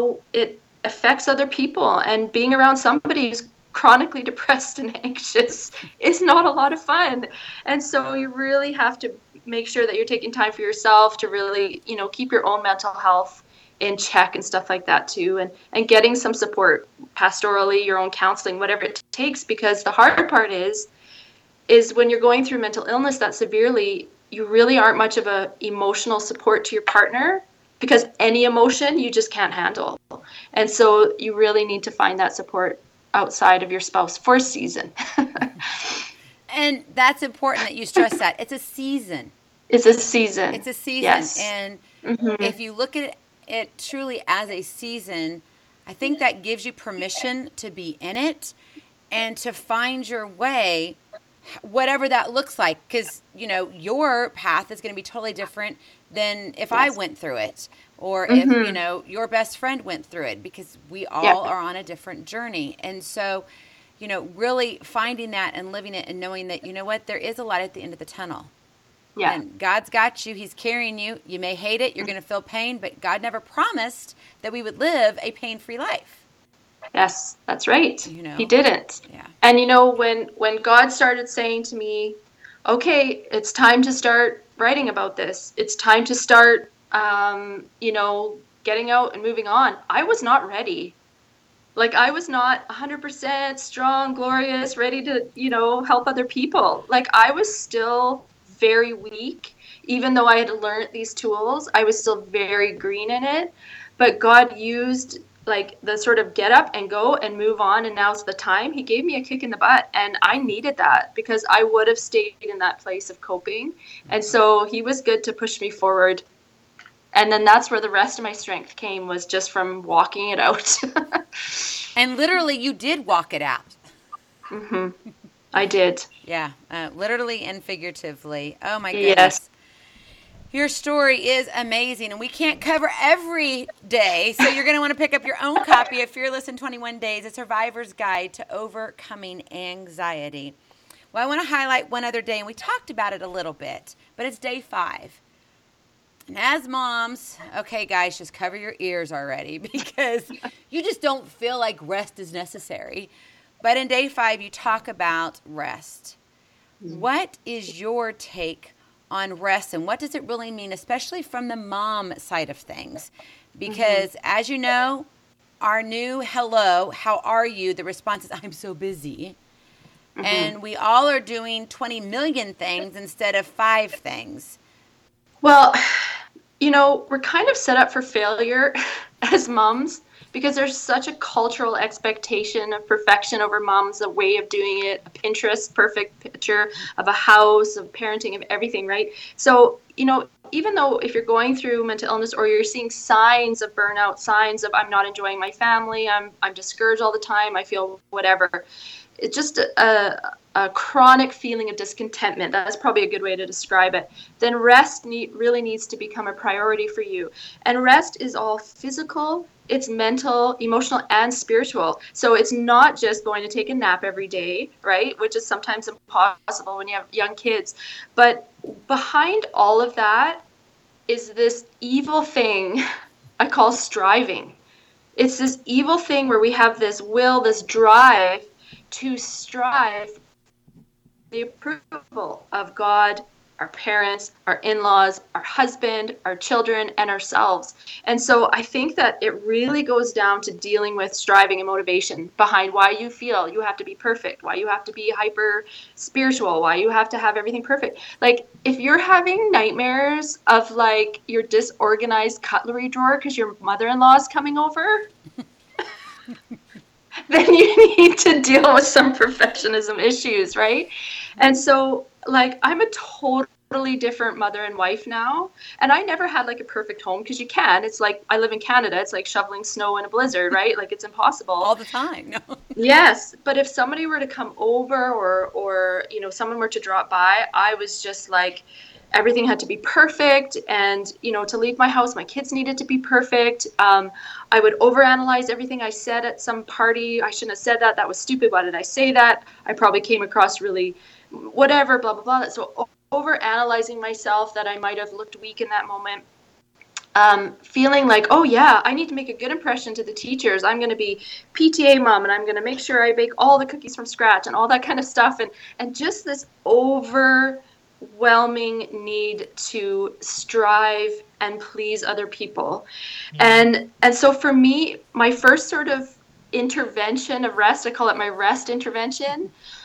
it affects other people, and being around somebody who's chronically depressed and anxious is not a lot of fun. And so you really have to make sure that you're taking time for yourself to really, keep your own mental health in check and stuff like that too. And getting some support pastorally, your own counseling, whatever it takes, because the hard part is when you're going through mental illness that severely, you really aren't much of a emotional support to your partner. because any emotion you just can't handle. And so you really need to find that support outside of your spouse for a season. And that's important that you stress that. It's a season. It's a season. It's a season. Yes. And if you look at it truly as a season, I think that gives you permission to be in it and to find your way, whatever that looks like. Because, you know, your path is going to be totally different than if I went through it, or if, you know, your best friend went through it, because we all are on a different journey. And so, you know, really finding that and living it and knowing that, you know what, there is a light at the end of the tunnel. Yeah. And God's got you. He's carrying you. You may hate it. You're going to feel pain, but God never promised that we would live a pain-free life. Yes, that's right. You know? He didn't. Yeah. And you know, when God started saying to me, okay, it's time to start writing about this. It's time to start, you know, getting out and moving on. I was not ready. Like, I was not 100% strong, glorious, ready to, you know, help other people. Like, I was still very weak. Even though I had learned these tools, I was still very green in it. But God used, like, the sort of get up and go and move on, and now's the time. He gave me a kick in the butt, and I needed that, because I would have stayed in that place of coping. And so he was good to push me forward. And then that's where the rest of my strength came, was just from walking it out. And literally, you did walk it out. I did. Yeah, literally and figuratively. Oh, my goodness. Yes. Your story is amazing, and we can't cover every day, so you're going to want to pick up your own copy of Fearless in 21 Days, A Survivor's Guide to Overcoming Anxiety. Well, I want to highlight one other day, and we talked about it a little bit, but it's day 5. And as moms, okay, guys, just cover your ears already, because you just don't feel like rest is necessary. But in day 5, you talk about rest. What is your take on rest, and what does it really mean, especially from the mom side of things? Because as you know, our new hello, how are you? The response is, I'm so busy. And we all are doing 20 million things instead of 5 things. Well, you know, we're kind of set up for failure as moms, because there's such a cultural expectation of perfection over moms, a way of doing it, a Pinterest perfect picture of a house, of parenting, of everything, right? So, you know, even though if you're going through mental illness, or you're seeing signs of burnout, signs of I'm not enjoying my family, I'm discouraged all the time, I feel whatever, it's just a chronic feeling of discontentment. That's probably a good way to describe it. Then rest really needs to become a priority for you. And rest is all physical, it's mental, emotional, and spiritual. So it's not just going to take a nap every day, right? Which is sometimes impossible when you have young kids. But behind all of that is this evil thing I call striving. It's this evil thing where we have this will, this drive to strive for the approval of God, our parents, our in-laws, our husband, our children, and ourselves. And so I think that it really goes down to dealing with striving and motivation behind why you feel you have to be perfect, why you have to be hyper spiritual, why you have to have everything perfect. Like, if you're having nightmares of, like, your disorganized cutlery drawer because your mother-in-law is coming over, then you need to deal with some perfectionism issues, right? And so, like, I'm a totally different mother and wife now. And I never had, like, a perfect home, because you can. It's like, I live in Canada. It's like shoveling snow in a blizzard, right? Like, it's impossible. All the time. No. Yes. But if somebody were to come over, or, you know, someone were to drop by, I was just like, everything had to be perfect. And, you know, to leave my house, my kids needed to be perfect. I would overanalyze everything I said at some party. I shouldn't have said that. That was stupid. Why did I say that? I probably came across really whatever, blah, blah, blah. So overanalyzing myself, that I might have looked weak in that moment. Feeling like, oh yeah, I need to make a good impression to the teachers. I'm going to be PTA mom, and I'm going to make sure I bake all the cookies from scratch and all that kind of stuff. And just this overwhelming need to strive and please other people. And so for me, my first sort of intervention of rest, I call it my rest intervention,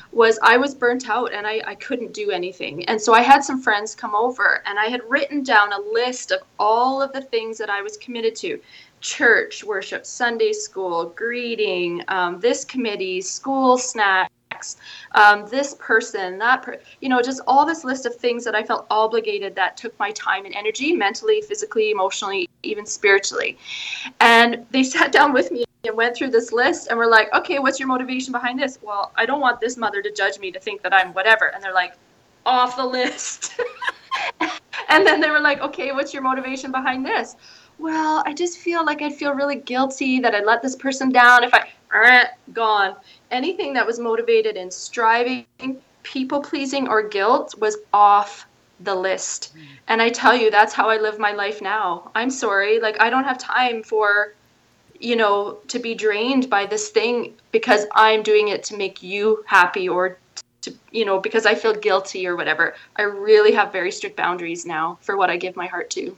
was I was burnt out and I couldn't do anything. And so I had some friends come over, and I had written down a list of all of the things that I was committed to: church, worship, Sunday school, greeting, this committee, school snacks, this person, just all this list of things that I felt obligated, that took my time and energy, mentally, physically, emotionally, even spiritually. And they sat down with me and went through this list and were like, okay, what's your motivation behind this? Well, I don't want this mother to judge me, to think that I'm whatever. And they're like, off the list. And then they were like, okay, what's your motivation behind this? Well, I just feel like I'd feel really guilty that I let this person down if gone. Anything that was motivated in striving, people pleasing, or guilt was off the list. And I tell you, that's how I live my life now. I'm sorry. Like, I don't have time for, to be drained by this thing because I'm doing it to make you happy, or to, because I feel guilty or whatever. I really have very strict boundaries now for what I give my heart to.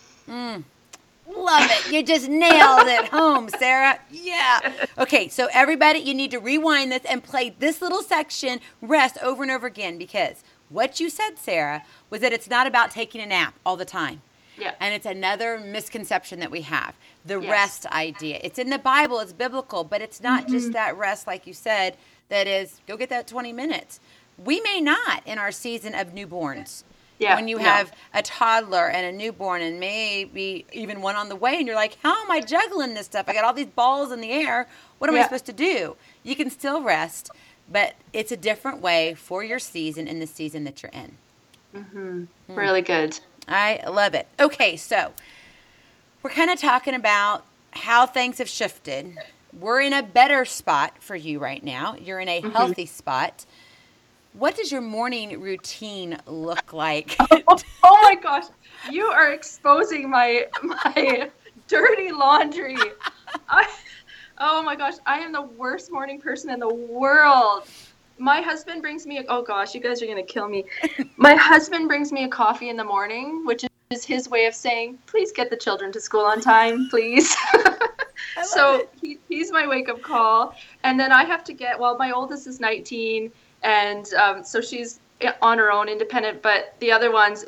Love it. You just nailed it home, Sarah. Yeah. Okay, so everybody, you need to rewind this and play this little section, rest, over and over again, because what you said, Sarah, was that it's not about taking a nap all the time. Yeah. And it's another misconception that we have, the rest idea. It's in the Bible, it's biblical, but it's not just that rest, like you said, that is, go get that 20 minutes. We may not in our season of newborns. Yeah, when you have a toddler and a newborn and maybe even one on the way, and you're like, how am I juggling this stuff? I got all these balls in the air. What am I supposed to do? You can still rest, but it's a different way for your season in the season that you're in. Really good. I love it. Okay, so we're kind of talking about how things have shifted. We're in a better spot for you right now. You're in a healthy spot. What does your morning routine look like? Oh my gosh, you are exposing my dirty laundry. Oh my gosh, I am the worst morning person in the world. My husband brings me, oh gosh, you guys are going to kill me. My husband brings me a coffee in the morning, which is his way of saying, please get the children to school on time, please. So he's my wake-up call. And then I have to my oldest is 19, and so she's on her own, independent, but the other ones,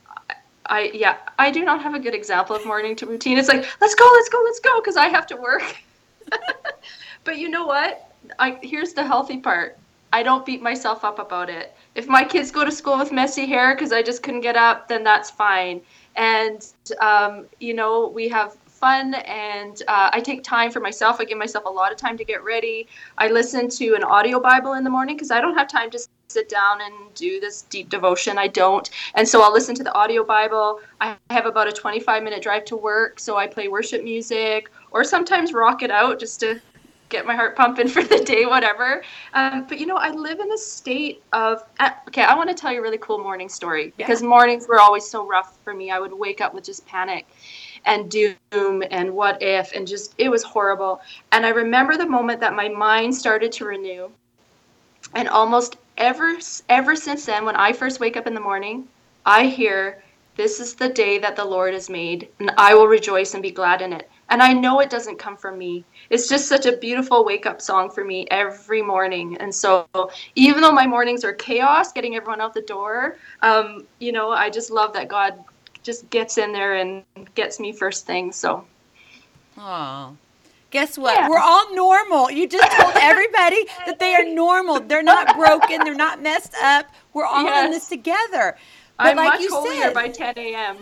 I do not have a good example of morning to routine. It's like, let's go, because I have to work. But you know what? Here's the healthy part. I don't beat myself up about it. If my kids go to school with messy hair because I just couldn't get up, then that's fine. And, we have fun, and I take time for myself. I give myself a lot of time to get ready. I listen to an audio Bible in the morning because I don't have time to sit down and do this deep devotion. I don't. And so I'll listen to the audio Bible. I have about a 25-minute drive to work, so I play worship music or sometimes rock it out just to get my heart pumping for the day, whatever. But, I live in a state of, I want to tell you a really cool morning story because mornings were always so rough for me. I would wake up with just panic and doom and what if, and just, it was horrible. And I remember the moment that my mind started to renew. And almost ever since then, when I first wake up in the morning, I hear, this is the day that the Lord has made, and I will rejoice and be glad in it. And I know it doesn't come from me. It's just such a beautiful wake-up song for me every morning. And so even though my mornings are chaos, getting everyone out the door, I just love that God just gets in there and gets me first thing. So. Oh, guess what? Yeah. We're all normal. You just told everybody that they are normal. They're not broken. They're not messed up. We're all in this together. But I'm much holier by 10 a.m.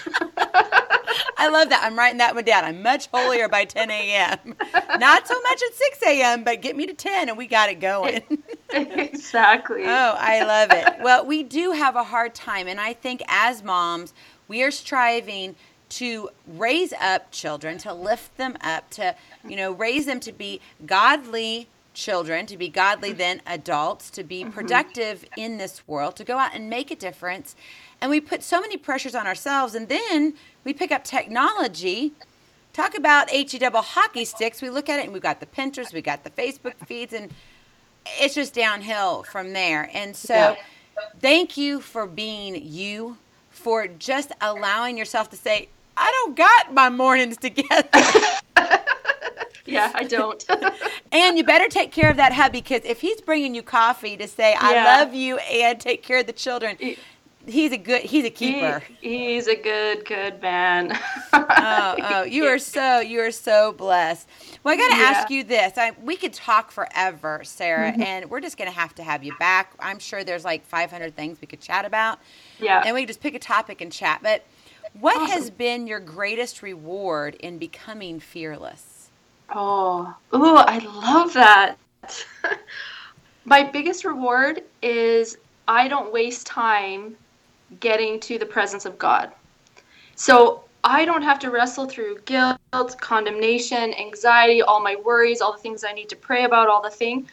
I love that. I'm writing that one down. I'm much holier by 10 a.m. Not so much at 6 a.m., but get me to 10 and we got it going. Exactly. Oh, I love it. Well, we do have a hard time. And I think as moms, we are striving to raise up children, to lift them up, to, raise them to be godly children, to be godly then adults, to be productive in this world, to go out and make a difference. And we put so many pressures on ourselves, and then we pick up technology. Talk about HE double hockey sticks. We look at it and we've got the Pinterest, we got the Facebook feeds, and it's just downhill from there. And so thank you for being you, for just allowing yourself to say, I don't got my mornings together. Yeah, I don't. And you better take care of that hubby, because if he's bringing you coffee to say, I love you and take care of the children, he's a keeper. He's a good man. You are so blessed. Well, I got to ask you this. We could talk forever, Sarah, and we're just going to have you back. I'm sure there's like 500 things we could chat about. Yeah. And we can just pick a topic and chat. But what has been your greatest reward in becoming fearless? I love that. My biggest reward is I don't waste time getting to the presence of God. So I don't have to wrestle through guilt, condemnation, anxiety, all my worries, all the things I need to pray about, all the thing.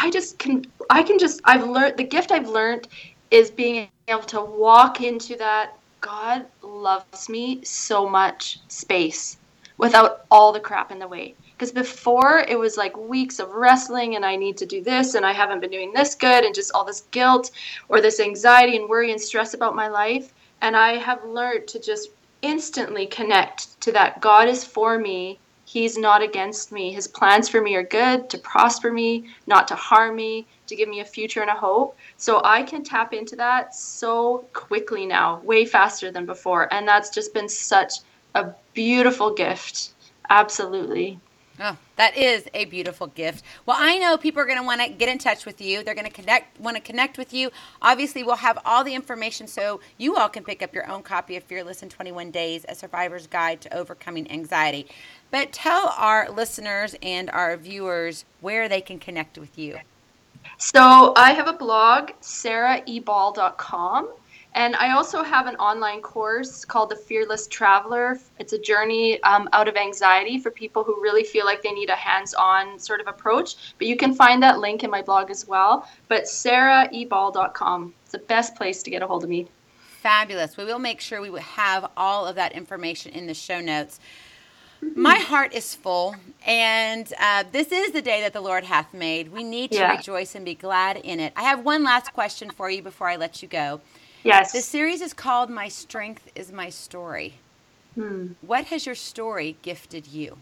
I've learned, the gift I've learned is being able to walk into that God loves me so much space without all the crap in the way. Because before it was like weeks of wrestling and I need to do this and I haven't been doing this good and just all this guilt or this anxiety and worry and stress about my life. And I have learned to just instantly connect to that God is for me. He's not against me. His plans for me are good, to prosper me, not to harm me, to give me a future and a hope. So I can tap into that so quickly now, way faster than before. And that's just been such a beautiful gift. Absolutely. Oh, that is a beautiful gift. Well, I know people are going to want to get in touch with you. They're going to want to connect with you. Obviously, we'll have all the information so you all can pick up your own copy of Fearless in 21 Days, A Survivor's Guide to Overcoming Anxiety. But tell our listeners and our viewers where they can connect with you. So I have a blog, saraeball.com. And I also have an online course called The Fearless Traveler. It's a journey out of anxiety for people who really feel like they need a hands-on sort of approach. But you can find that link in my blog as well. But saraeball.com. It's the best place to get a hold of me. Fabulous. We will make sure we will have all of that information in the show notes. My heart is full, and this is the day that the Lord hath made. We need to rejoice and be glad in it. I have one last question for you before I let you go. Yes. This series is called My Strength is My Story. What has your story gifted you?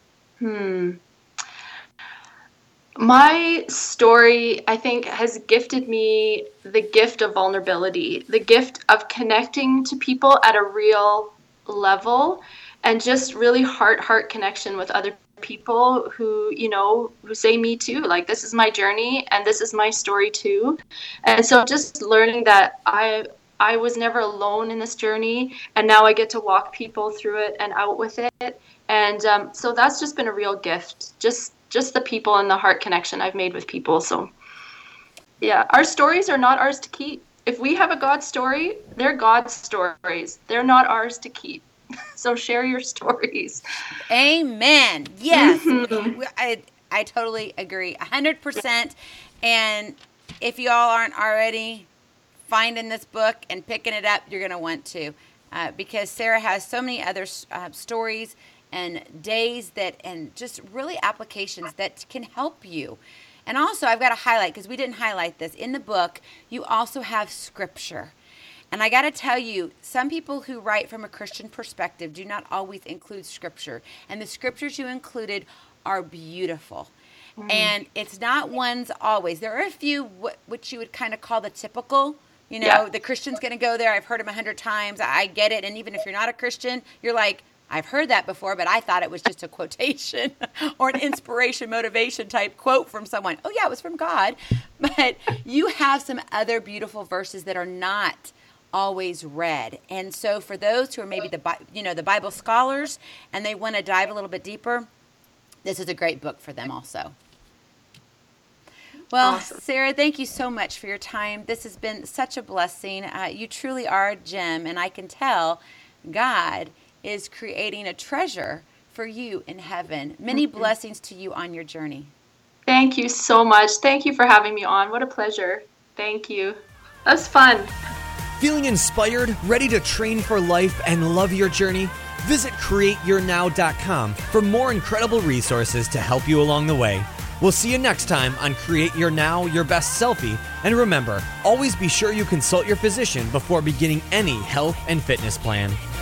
My story, I think, has gifted me the gift of vulnerability, the gift of connecting to people at a real level, and just really heart connection with other people who say me too, like this is my journey and this is my story too. And so just learning that I was never alone in this journey, and now I get to walk people through it and out with it. And so that's just been a real gift, just the people and the heart connection I've made with people. So yeah, our stories are not ours to keep. If we have a God story, they're God's stories. They're not ours to keep. So share your stories. Amen. Yes. I totally agree 100%. And if you all aren't already finding this book and picking it up, you're going to want to, because Sarah has so many other stories and days and just really applications that can help you. And also I've got to highlight, because we didn't highlight this in the book, you also have scripture. And I got to tell you, some people who write from a Christian perspective do not always include scripture. And the scriptures you included are beautiful. And it's not ones always. There are a few which you would kind of call the typical, the Christian's going to go there. I've heard him 100 times. I get it. And even if you're not a Christian, you're like, I've heard that before, but I thought it was just a quotation or an inspiration, motivation type quote from someone. Oh, yeah, it was from God. But you have some other beautiful verses that are not always read. And so for those who are maybe the Bible scholars and they want to dive a little bit deeper, this is a great book for them also. Well, awesome. Sarah, thank you so much for your time. This has been such a blessing. You truly are a gem, and I can tell God is creating a treasure for you in heaven. Many blessings to you on your journey. Thank you so much. Thank you for having me on. What a pleasure. Thank you. That was fun. Feeling inspired, ready to train for life and love your journey? Visit CreateYourNow.com for more incredible resources to help you along the way. We'll see you next time on Create Your Now, Your Best Selfie. And remember, always be sure you consult your physician before beginning any health and fitness plan.